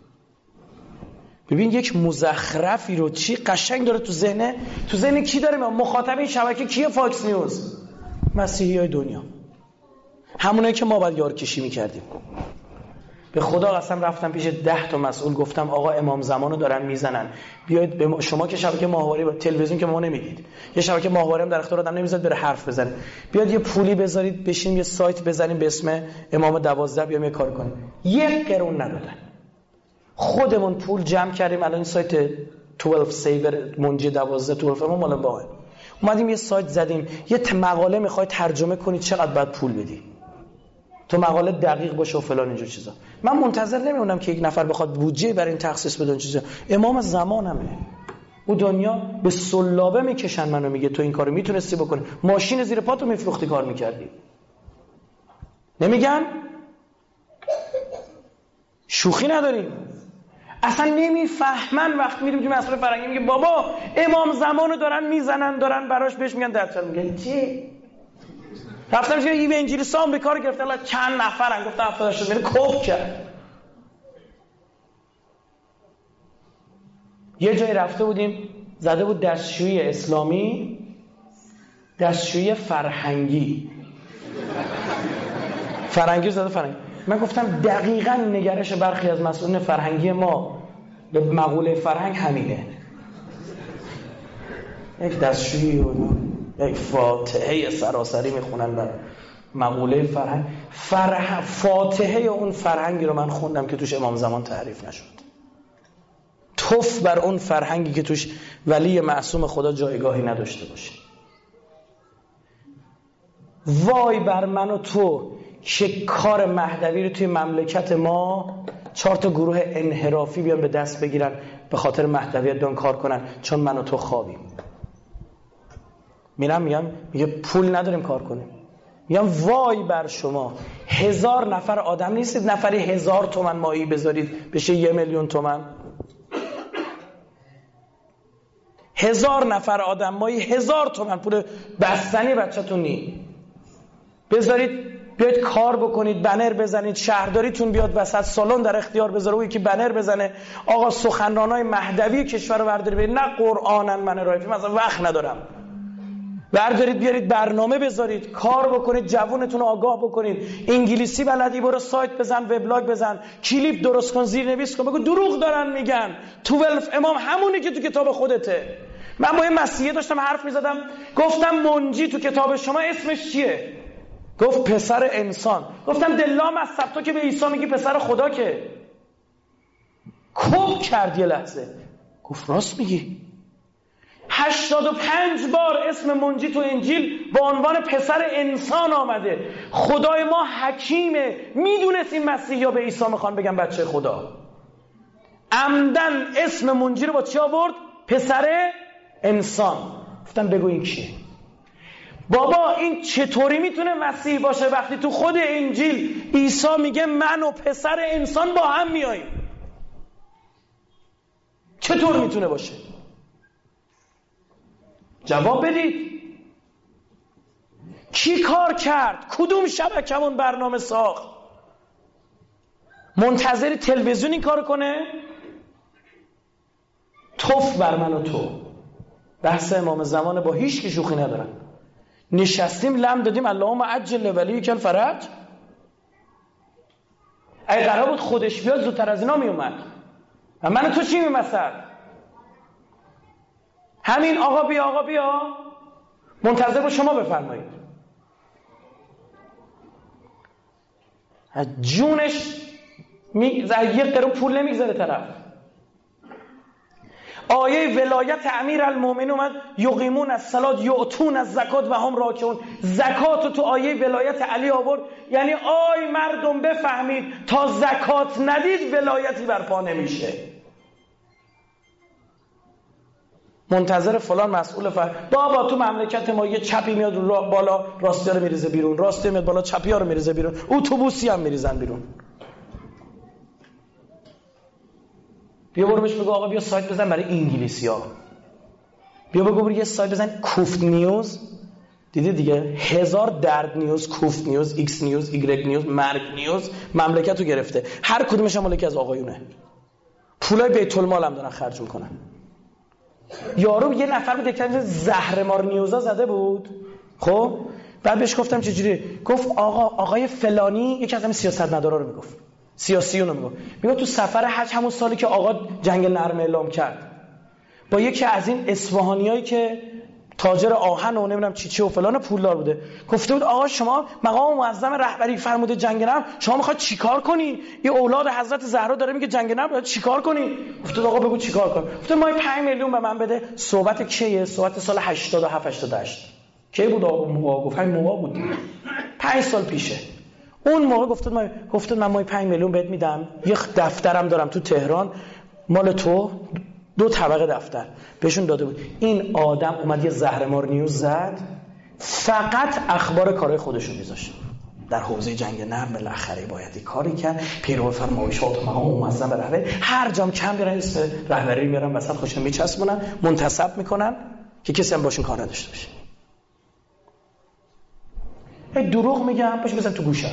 ببین یک مزخرفی رو چی قشنگ داره تو ذهنه، تو ذهن کی داره؟ مخاطب این شبکه کیه؟ فاکس نیوز، مسیحیای دنیا، همونایی که ما باید یارکشی میکردیم. به خدا قسم رفتم پیش ده تا مسئول گفتم آقا امام زمانو دارن میزنن، بیاید به ما... شما که شبکه ماهواره با تلویزیون که ما نمیدید، یه شبکه ماهواره هم در اختیار آدم نمیذارید بره حرف بزنه، بیاد یه پولی بذارید بشینیم یه سایت بزنیم به اسم امام دوازده بیام یه کار کنیم. یک قرون ندادن. خودمون پول جمع کردیم، الان این سایت دوازده سیور منجی دوازده دوازده امام مال باه، اومدیم یه سایت زدیم، یه مقاله میخوای ترجمه کنی چقدر باید پول بدی تو مقاله دقیق باشه و فلان اینجور چیزا. من منتظر نمیمونم که یک نفر بخواد بودجه برای این تخصیص بده این چیزا. امام زمانمه، او دنیا به سلابه میکشن منو، میگه تو این کارو میتونستی بکنی، ماشین زیر پاتو میفروختی کار میکردی. نمیگن؟ شوخی نداریم. اصلا نمیفهمن. وقت میریم تو مسئله فرنگی میگه بابا امام زمانو دارن میزنن، دارن براش بهش میگن دجال. میگه چی؟ رفتم میگه این انجیلیست آمریکا رو گرفتن، چند نفرن، گفتن هفتاد هشتاد میلیون کوب کرد. یه جایی رفته بودیم زده بود دستشویی اسلامی، دستشویی فرهنگی. فرهنگی زده فرهنگی. من گفتم دقیقاً نگرش برخی از مسئولین فرهنگی ما به مقوله فرهنگ همینه. یک دستشویی و یک فاتحه سراسری میخونن بر مقوله فرهنگ. فرح... فاتحه اون فرهنگی رو من خوندم که توش امام زمان تعریف نشد. توف بر اون فرهنگی که توش ولی معصوم خدا جایگاهی نداشته باشه. وای بر من و تو که کار مهدوی رو توی مملکت ما چهار تا گروه انحرافی بیان به دست بگیرن به خاطر مهدویت بیان کار کنن، چون من و تو خوابیم. میرم میگم میگه پول نداریم کار کنیم. میگم وای بر شما، هزار نفر آدم نیستید نفری هزار تومن مایی بذارید بشه یه میلیون تومن. هزار نفر آدم مایی هزار تومن پول بستنی بچه‌تون نی. بذارید بیاید کار بکنید، بنر بزنید، شهرداریتون بیاد وسط سالن در اختیار بذاره و یکی بنر بزنه آقا سخنرانای مهدوی کشور رو برداری برید، نه قرآنن من رایفی مثلا وقت ندارم، بردارید بیارید برنامه بذارید، کار بکنید، جوونتون رو آگاه بکنید، انگلیسی بلدی برو سایت بزن، وبلاگ بزن، کلیپ درست کن، زیرنویس کن، بگو دروغ دارن میگن، دوازده امام همونی که تو کتاب خودته. من با یه مسیحی داشتم حرف میزدم، گفتم منجی تو کتاب شما اسمش چیه؟ گفت پسر انسان. گفتم دلام از تو که به عیسی میگی پسر خدا که کب کرد یه لحظه، گفت راست میگی. هشتاد و پنج بار اسم منجی تو انجیل با عنوان پسر انسان آمده. خدای ما حکیمه، میدونست این مسیحی ها به عیسی میخوان بگن بچه خدا، عمدن اسم منجی رو با چی آورد؟ پسر انسان. گفتم بگو این کیه؟ بابا این چطوری میتونه مسیح باشه وقتی تو خود انجیل عیسی میگه من و پسر انسان با هم میاییم؟ چطور میتونه باشه؟ جواب بدید. کی کار کرد؟ کدوم شبکمون برنامه ساخت؟ منتظری تلویزیون این کار کنه؟ توف بر من و تو. بحث امام زمان با هیچ کی شوخی ندارن. نشستیم لم دادیم اللهم عجل ولیک الفرج. اگه قرار بود خودش بیاد زودتر از اینا می اومد. و من و تو چی میمثل؟ همین آقا بیا آقا بیا منتظر با شما بفرمایید. جونش می... یک قرون پول نمیگذاره طرف. آیه ولایت امیر المومنین اومد یقیمون الصلاة یؤتون الزکات و هم راکعون. زکات تو آیه ولایت علی آورد، یعنی آی مردم بفهمید تا زکات ندید ولایتی برپا نمیشه. منتظر فلان مسئول فر بابا تو مملکت ما یه چپی میاد رو بالا راستی رو میریزه بیرون، راستی میاد بالا چپی ها رو میریزه بیرون، اتوبوسی هم میریزن بیرون. بیا برو بهش بگو آقا بیا سایت بزن برای انگلیسی ها، بیا بگو برو یه سایت بزن کوفت نیوز. دیدی دیگه هزار درد نیوز، کوفت نیوز، ایکس نیوز، ایگرگ نیوز، مرگ نیوز مملکت رو گرفته. هر کدومش هم مالک از آقایونه، پولای بیت المال هم دارن خرج میکنن. یارو یه نفر بود که زهرمار نیوزا زده بود، خب بعد بهش گفتم چجوری؟ گفت آقا آقای فلانی یکی از همین سیاستمدارا رو میگفت، سیاسیون رو میگفت، میگفت تو سفر حج همون سالی که آقا جنگ نرم اعلام کرد با یکی از این اصفهانیایی که تاجر آهن و نمیدونم چی چی و فلان پولدار بوده، گفته بود آقا شما مقام معظم رهبری فرموده جنگ نرم، شما میخواید چیکار کنی؟ این اولاد حضرت زهرا داره میگه جنگ نرم باید چیکار کنی؟ گفته آقا بگو چیکار کنم. گفته ما پنج میلیون به من بده. صحبت کیه؟ صحبت سال هشتاد و هفت هشتاد و هشت. کی بود آقا موقع؟ گفت همین موقع بود دیگه، پنج سال پیشه. اون موقع گفته ما گفته من ما پنج میلیون بهت میدم، یه دفترم دارم تو تهران مال تو، دو طبقه دفتر بهشون داده بود. این آدم اومد یه زهرمار نیوز زد، فقط اخبار کارهای خودشون میذاشت در حوزه جنگ نرم. بالاخره باید کاری کرد، پیرو فرمایشات مقام معظم رهبری، هر جام کم بیارن اسم رهبری میارن وسط خوشم میچسبونن، منتسب میکنن که کسی هم باشون کار نداشته باشه. ای دروغ میگم باشه بزن تو گوشم.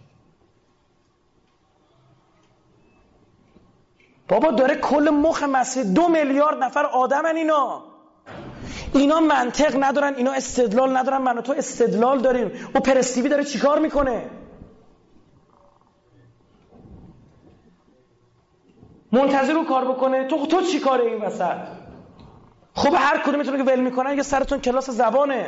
بابا داره کل مخ مسیح دو میلیارد نفر آدمن اینا. اینا منطق ندارن، اینا استدلال ندارن، من و تو استدلال داریم. او پرستیوی داره چیکار میکنه؟ منتظر رو کار بکنه. تو تو چی کاره این وسط؟ خب هر کدومتون که ول میکنن یه سرتون کلاس زبانه.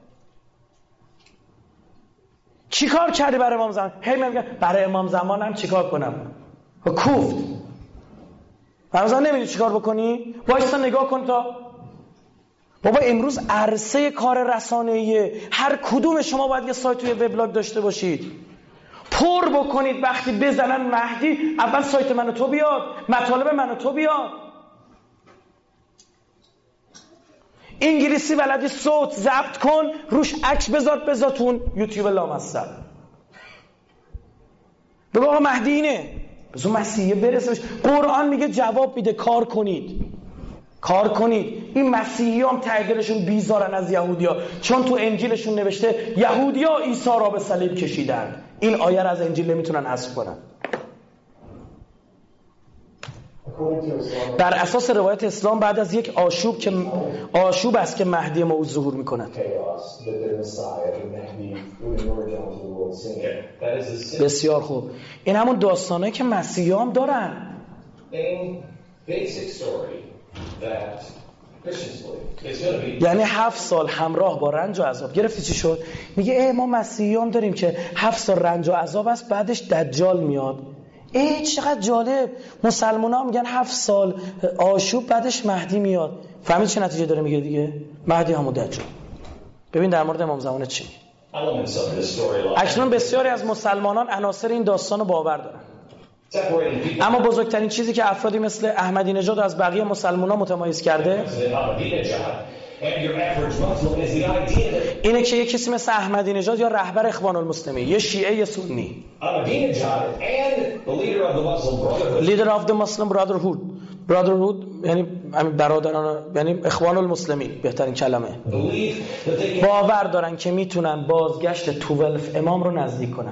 چیکار کردی برای امام زمان؟ هی میگم برای امام زمانم چیکار کنم؟ و کوفت فرضاً نمیدونی چیکار بکنی؟ وایسا نگاه کن تا بابا امروز عرصه کار رسانه‌ایه. هر کدوم شما باید یه سایت توی وبلاگ داشته باشید، پر بکنید. وقتی بزنن مهدی اول سایت من و تو بیاد، مطالب من و تو بیاد. انگلیسی بلدی صوت ضبط کن، روش عکس بذار بذاتون یوتیوب لامصب. بگو آقا مهدی اینه، بذار مسیحیه برسه. قرآن میگه جواب میده کار کنید. کار کنید. این مسیحی هم ته دلشون بیزارن از یهودیا، چون تو انجیلشون نوشته یهودیا عیسی را به صلیب کشیدند. این آیه را از انجیل نمیتونن حذف کنن. بر اساس روایت اسلام بعد از یک آشوب که آشوب است که مهدی موعود ظهور میکند. بسیار خوب. این همون داستانه که مسیحی هم دارن. یعنی هفت سال همراه با رنج و عذاب. گرفتی چی شد؟ میگه ای ما مسیحی هم داریم که هفت سال رنج و عذاب است، بعدش دجال میاد. ای چقدر جالب. مسلمان ها میگن هفت سال آشوب بعدش مهدی میاد. فهمید چه نتیجه داره میگه دیگه؟ مهدی همون دجال. ببین در مورد امام زمان چی؟ اکنون بسیاری از مسلمانان عناصر این داستان رو باور دارن، اما بزرگترین چیزی که افرادی مثل احمدی نژاد از بقیه مسلمانان متمایز کرده اینه که یک کسی مثل احمدی نژاد یا رهبر اخوان المسلمین، یه شیعه یه سنی، لیدر آف the Muslim Brotherhood Brotherhood یعنی برادران، یعنی اخوان المسلمین بهترین کلمه، باور دارن که میتونن بازگشت دوازده امام رو نزدیک کنن.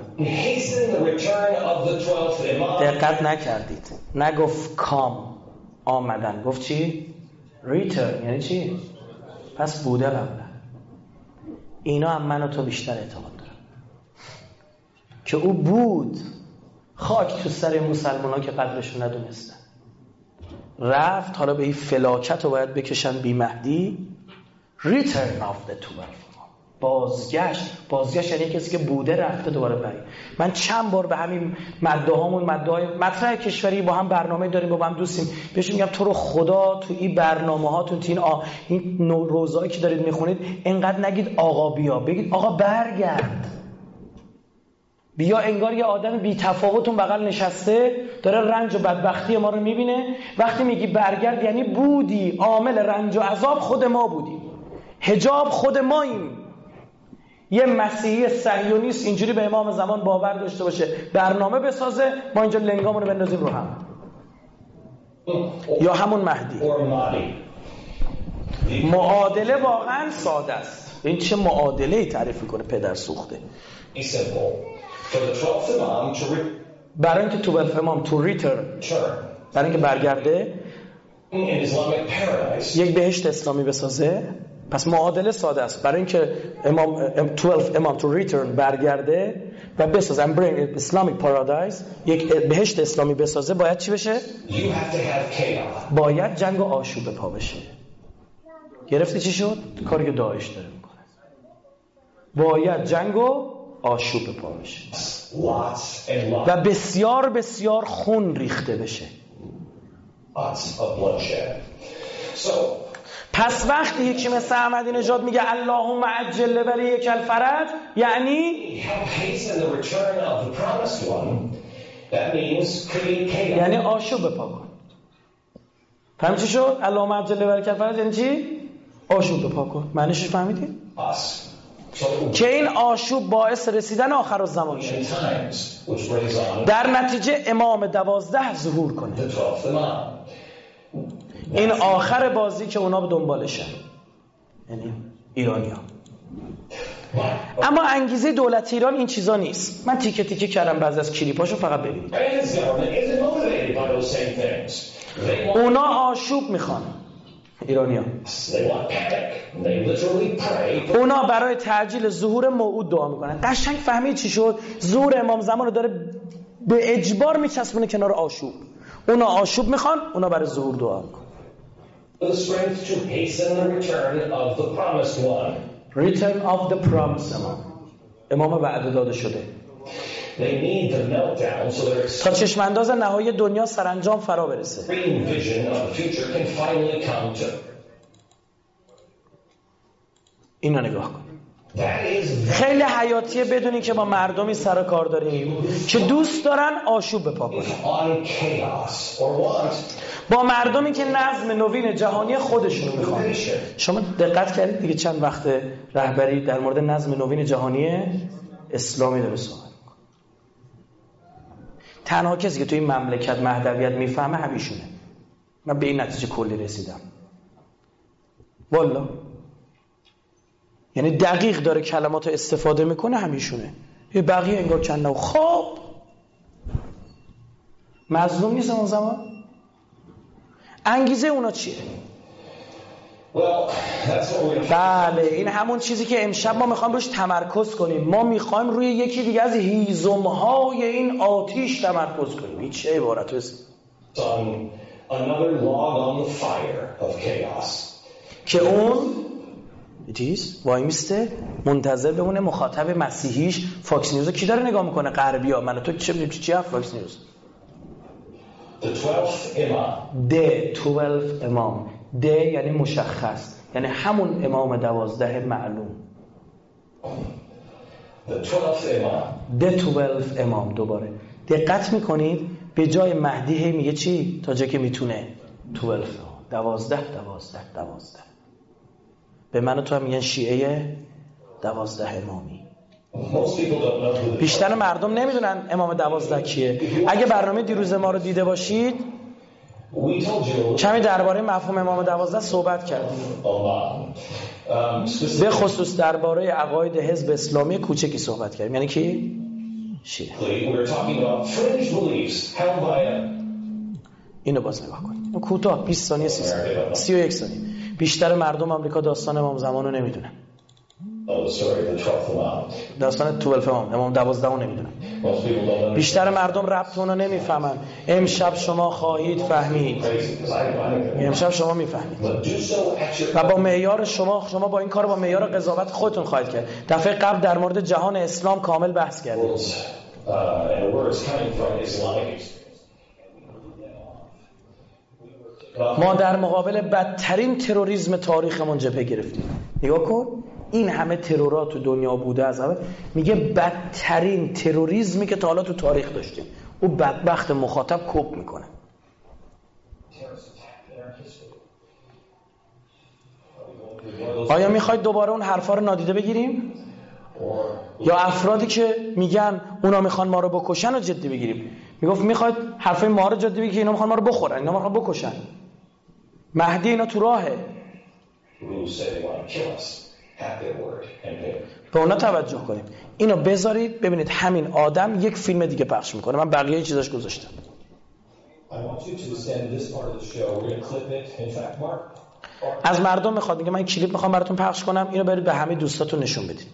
دقت نکردید، نگفت کام آمدن، گفت چی؟ ریترن. یعنی چی؟ پس بوده قبلا. اینا هم من و تو بیشتر اعتقاد دارن که او بود. خاک تو سر مسلمان ها که قدرشون ندونستن. رفت، حالا به این فلاکت رو باید بکشن بی مهدی. Return of the twelve. بازگشت. بازگشت یعنی کسی که بوده رفته دوباره برید. من چند بار به همین مده هامون مده های مطرح کشوری با هم برنامه داریم، با هم دوستیم، بهشون میگم تو رو خدا تو این برنامه هاتون، تو این, آ... این روزایی که دارید میخونید اینقدر نگید آقا بیا، بگید آقا برگرد. بیا. انگار یه آدم بی تفاوتون بغل نشسته داره رنج و بدبختی ما رو میبینه. وقتی میگی برگرد یعنی بودی، عامل رنج و عذاب خود ما بودیم، حجاب خود ماییم. یه مسیحی صهیونیست اینجوری به امام زمان باور داشته باشه، برنامه بسازه، ما اینجا لنگامونو بندازیم رو هم. یا همون مهدی. معادله واقعا ساده است. این چه معادله‌ای تعریف میکنه پدر سوخته. برای اینکه تو دوازده امام تو ریترن، برای اینکه برگرده یک بهشت اسلامی بسازه. پس معادله ساده است. برای اینکه امام دوازده امام تو ریترن برگرده و بسازه and bring Islamic paradise، یک بهشت اسلامی بسازه، باید چی بشه؟ باید جنگ و آشوب پا بشه. گرفتی چی شد؟ کاری که داعش داره میکنه. باید جنگ و آشوب پا بشه و بسیار بسیار خون ریخته بشه. پس وقتی یکی مثل احمدی نژاد میگه اللهم عجل ولیک الفرج، یعنی یعنی آشوب پا کن. فهمید چی شد؟ اللهم عجل ولیک الفرج یعنی چی؟ آشوب پا کن. معنیش فهمیدی؟ که این آشوب باعث رسیدن آخر الزمان شد، در نتیجه امام دوازده ظهور کنه. این آخر بازی که اونا به دنبالشن، یعنی ایرانی ها. اما انگیزه دولت ایران این چیزا نیست. من تیکه تیکه کردم بعضی از کلیپاشو، فقط ببینید. اونا آشوب میخوان، ایرانی ها. اونا برای تعجیل ظهور موعود دعا میکنن. قشنگ فهمید چی شد؟ ظهور امام زمان رو داره به اجبار میچسبونه کنار آشوب. اونا آشوب میخوان، اونا برای ظهور دعا میکنن. Return of the promised one. امام وعده داده شده. تا چشم انداز نهایی دنیا سرانجام فرا برسه. اینو نگاه کن. خیلی حیاتیه بدونی که با مردمی سر کار داریم که دوست دارن آشوب بپا کنن، با مردمی که نظم نوین جهانی خودشونو میخوان. شما دقت کردید دیگه چند وقت رهبری در مورد نظم نوین جهانی اسلامی داره صحبت میکنه. تنها کسی که توی این مملکت مهدویت میفهمه همیشونه. من به این نتیجه کلی رسیدم. والا یعنی دقیق داره کلمات استفاده میکنه همیشونه. یه بقیه انگار کنه خواب مظلوم نیست اون زمان. انگیزه اونا چیه؟ بله این همون چیزی که امشب ما میخوایم روش تمرکز کنیم. ما میخوایم روی یکی دیگه از هیزمهای این آتیش تمرکز کنیم. این چه عبارت است؟ که اون دیز وای میسته منتظر بمونه مخاطب مسیحیش فاکس نیوز کی داره نگاه میکنه؟ غربیا. من تو چه میگی چی فاکس نیوز؟ The twelfth imam. ده twelve امام. ده یعنی مشخص، یعنی همون امام دوازده معلوم. The twelfth imam. ده twelve امام. دوباره دقت میکنید به جای مهدی هی میگه چی؟ تا جایی که میتونه twelve دوازده دوازده دوازده. به من و تو هم میگن شیعه دوازده امامی. بیشتر مردم نمیدونن امام دوازده کیه. اگه برنامه دیروز ما رو دیده باشید کمی درباره مفهوم امام دوازده صحبت کردیم، به خصوص درباره عقاید حزب اسلامی کوچکی صحبت کردیم. یعنی کی؟ شیعه. اینو باز نگاه کنید کوتاه بیست ثانیه سی و یک ثانیه. بیشتر مردم آمریکا داستان امام زمان رو نمیدونن. داستان twelve امام امام دوازده رو نمیدونن. بیشتر مردم ربط اون رو نمیفهمن. امشب شما خواهید فهمید. امشب شما میفهمید و با معیار شما شما با این کار با معیار قضاوت خودتون خواهید کرد. دفعه قبل در مورد جهان اسلام کامل بحث کردیم. ما در مقابل بدترین تروریسم تاریخمون جبهه گرفتیم. نگاه کن این همه ترورات تو دنیا بوده از همه، میگه بدترین تروریسمی که تا حالا تو تاریخ داشتیم. او بدبخت مخاطب کپ میکنه. آیا میخواید دوباره اون حرفا رو نادیده بگیریم؟ یا افرادی که میگن اونا میخوان ما رو بکشن رو جدی بگیریم؟ میگفت میخواید حرفای ما رو جدی بگیرید که اینا میخوان ما رو بخورن، اینا میخوان بکشن. مهدی اینا تو راهه. به اونا توجه کنیم. اینو بذارید ببینید همین آدم یک فیلم دیگه پخش میکنه. من بقیه چیزاش گذاشتم. از مردم میخواد، میگه من کلیپ میخوام براتون پخش کنم، اینو برید به همه دوستاتون نشون بدید.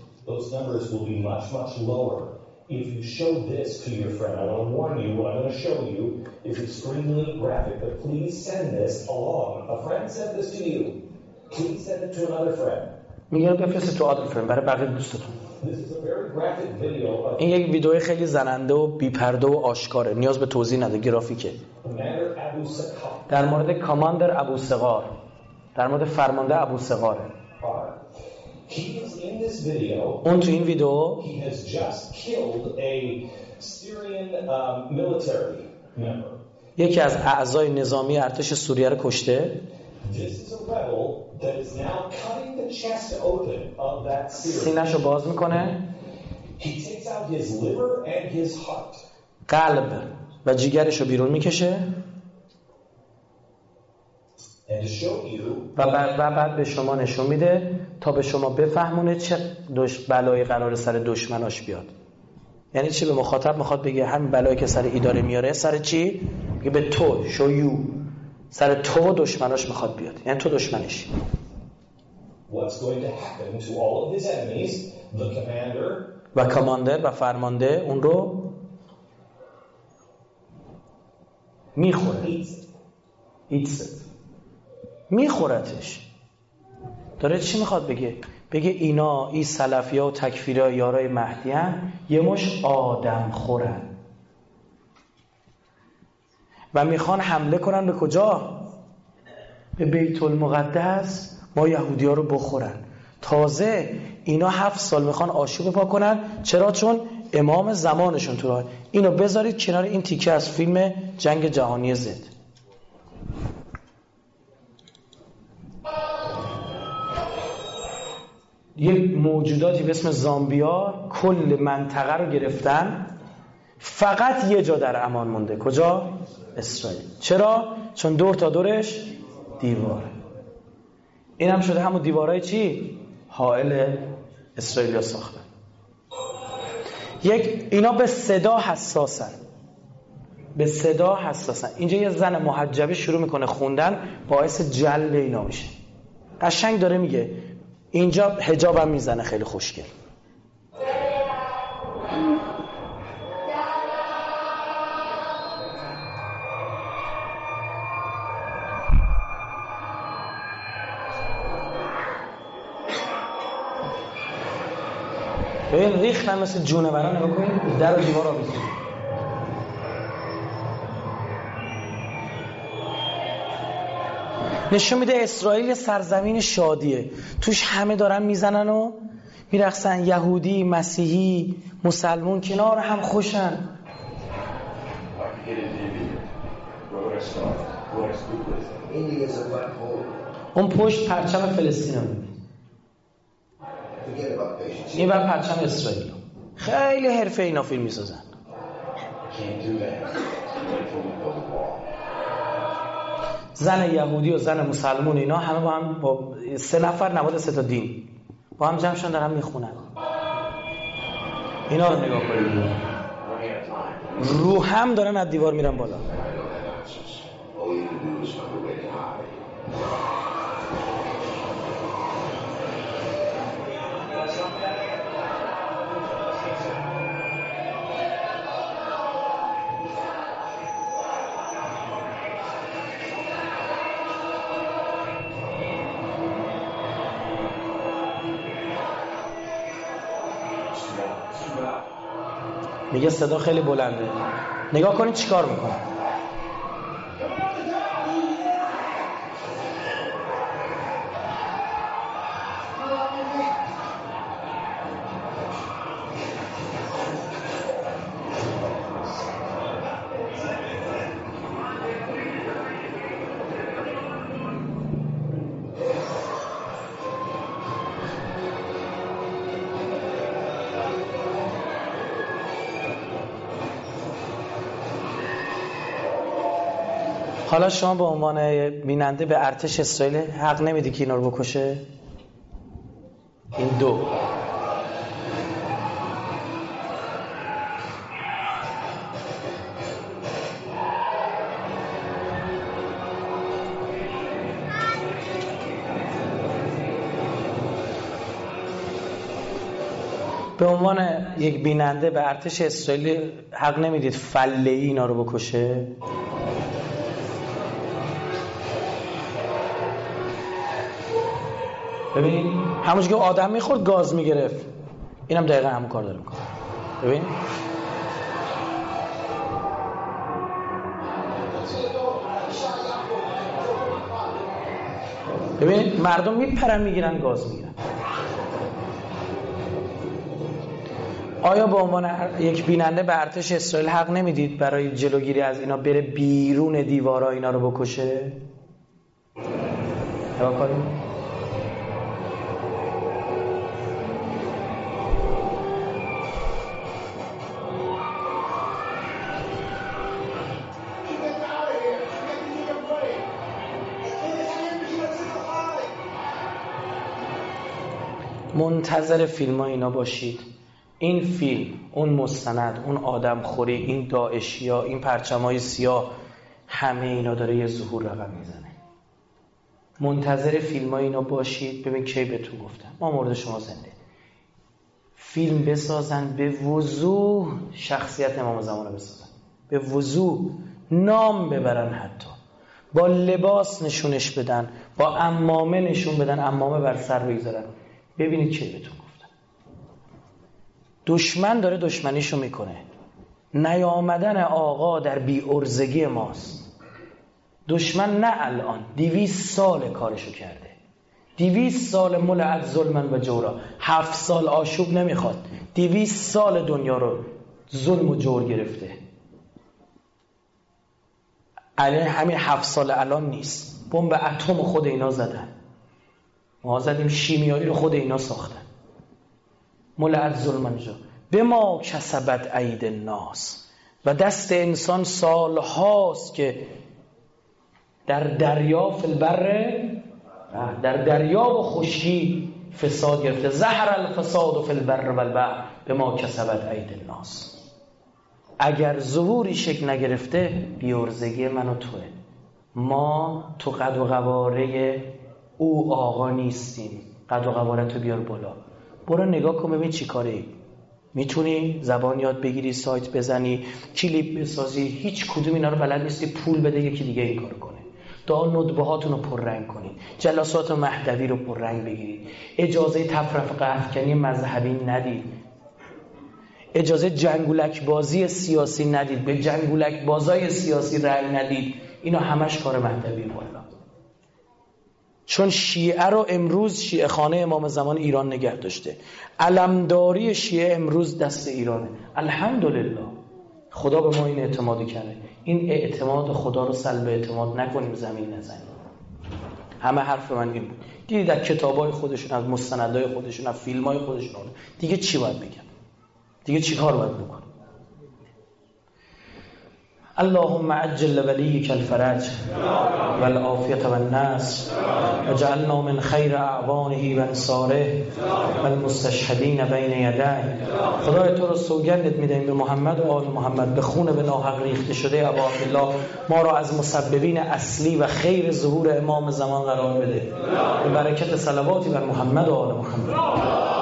If you show this to your friend, I want to warn you, what I'm going to show you is extremely graphic, but please send this along. A friend sent this to you. Please send it to another friend. میگه بفرست تو other friend برای بقیه دوستاتون. This is a very graphic video. این یک ویدیو خیلی زننده و بی‌پرده و آشکاره. نیاز به توضیح نداره، گرافیکه. در مورد کاماندر ابو سغار، در مورد فرمانده ابو سغار. He is in this video. اون تو این ویدیو He has just killed a Syrian um, military member. یکی از اعضای نظامی ارتش سوریه رو کشته. This is a rebel that is now cutting the chest open of that Syrian. سینه‌شو باز میکنه. He takes out his liver and his heart. قلب و جیگرشو بیرون میکشه. And to show you و بعد, و بعد به شما نشون میده تا به شما بفهمونه چه دش بلایی قراره سر دشمناش بیاد. یعنی چی؟ به مخاطب میخواد بگه همین بلایی که سر ایداره میاره سر چی؟ میگه به تو، شو یو، سر تو دشمناش میخواد بیاد. یعنی تو دشمنش. What's going to happen to all of his enemies? The commander و کماندر و فرمانده اون رو میخوره. ایتس میخورتش. داره چی میخواد بگه؟ بگه اینا این سلفی‌ها و تکفیرها یارای مهدی هن، یه مش آدم خورن و میخوان حمله کنن به کجا؟ به بیت المقدس، ما یهودی ها رو بخورن. تازه اینا هفت سال میخوان آشوب پا کنن. چرا؟ چون امام زمانشون تو راه. اینو بذارید کنار این تیکه از فیلم جنگ جهانی زد. یک موجوداتی به اسم زامبیا کل منطقه رو گرفتن. فقط یه جا در امان مونده. کجا؟ اسرائیل. چرا؟ چون دور تا دورش دیواره. این هم شده همون دیوارای چی؟ حائل اسرائیلیا ساختن. یک اینا به صدا حساسن، به صدا حساسن. اینجا یه زن محجبه شروع میکنه خوندن، باعث جلب اینا میشه. قشنگ داره میگه اینجا حجابم میزنه خیلی خوشگل. ببین ریختن مثل جونورا، نگاه کنید در و دیوار آویزون. نشون میده اسرائیل سرزمین شادیه، توش همه دارن میزنن و میرقصن، یهودی، مسیحی، مسلمون کنار هم خوشن. اون پشت پرچم فلسطین رو میبینید، این بر پرچم اسرائیل. خیلی حرفه اینا فیلم میسازن. زن یهودی و زن مسلمون اینا همه با هم، با سه نفر نماد سه تا دین با هم جمع شدن دارن میخونن. اینا رو نگاه کنید، رو هم دارن از دیوار میرن بالا. میگه صدا خیلی بلنده. نگاه کنید چیکار میکنه. حالا شما به عنوان بیننده به ارتش اسرائیل حق نمیدی که اینا رو بکشه؟ این دو به عنوان یک بیننده به ارتش اسرائیل حق نمیدید فله‌ای اینا رو بکشه؟ ببین همونجور که آدم میخورد گاز میگرفت، اینم دقیقا همون کار داره میکنه. ببین ببین مردم میپرن میگیرن گاز میگیرن. آیا به عنوان یک بیننده به ارتش اسرائیل حق نمیدید برای جلوگیری از اینا بره بیرون دیوارا اینا رو بکشه؟ نگاه کنید. منتظر فیلم ها اینا باشید. این فیلم، اون مستند، اون آدم خوری، این داعشی ها، این پرچمای سیاه، همه اینا داره یه ظهور رقم میزنه. منتظر فیلم ها اینا باشید. ببین کی بهتون گفتم ما مورد شما زنده فیلم بسازن، به وضوح شخصیت امام زمان رو بسازن، به وضوح نام ببرن، حتی با لباس نشونش بدن، با عمامه نشون بدن، عمامه بر سر بگذارن. ببینید چه بهتون گفتم. دشمن داره دشمنیشو میکنه. نیامدن آقا در بی ارزگی ماست. دشمن نه الان، دویست سال کارشو کرده. دویست سال ملعت ظلمن و جورا. هفت سال آشوب نمیخواد. دویست سال دنیا رو ظلم و جور گرفته. الان همین هفت سال الان نیست. بمب اتم خود اینا زدن. ما زدیم شیمیایی رو خود اینا ساختن. ملعت ظلمن جا به ما کسبت اید الناس، و دست انسان سال هاست که در دریا فی البر در دریا و خشکی فساد گرفته. ظهر الفساد فی البر و البحر بما کسبت ایدی الناس. اگر ظهوری شکل نگرفته بیورزگی من و توه. ما تو قد و قواره او آقا نیستیم. قد و قوارتو بیار بالا، برو نگاه کن ببین چی کاری. میتونی زبان یاد بگیری، سایت بزنی، کلیپ بسازی، هیچ کدوم اینا رو بلد نیستی، پول بده یکی دیگه این کارو کنه. دعا ندبه هاتون رو پررنگ کنید، جلسات مهدوی رو پررنگ بگیرید، اجازه تفرقه افکنی مذهبی ندید، اجازه جنگولک بازی سیاسی ندید، به جنگولک بازای سیاسی رأی ندید. اینا همش کار مهدوی بالا. چون شیعه رو امروز شیعه خانه امام زمان ایران نگه داشته. علمداری شیعه امروز دست ایرانه. الحمدلله خدا به ما این اعتماد کرده. این اعتماد خدا رو سلب اعتماد نکنیم، زمین نزنیم. همه حرف من این بود. دیدی در کتابای خودشون، از مستندای خودشون، از فیلمای خودشون، دیگه چی باید بگم؟ دیگه چی کار باید بکنم؟ اللهم عجل ولیک الفرج والعافیة والنصر وجعلنا من خیر اعوانه و انصاره و المستشهدین بین یدیه. خدای تو رو سوگندت میدهیم به محمد و آل محمد، به خون به ناحق ریخته شده ابا عبدالله ما را از مسببین اصلی و خیر ظهور امام زمان قرار بده، به برکت صلواتی بر محمد و آل محمد.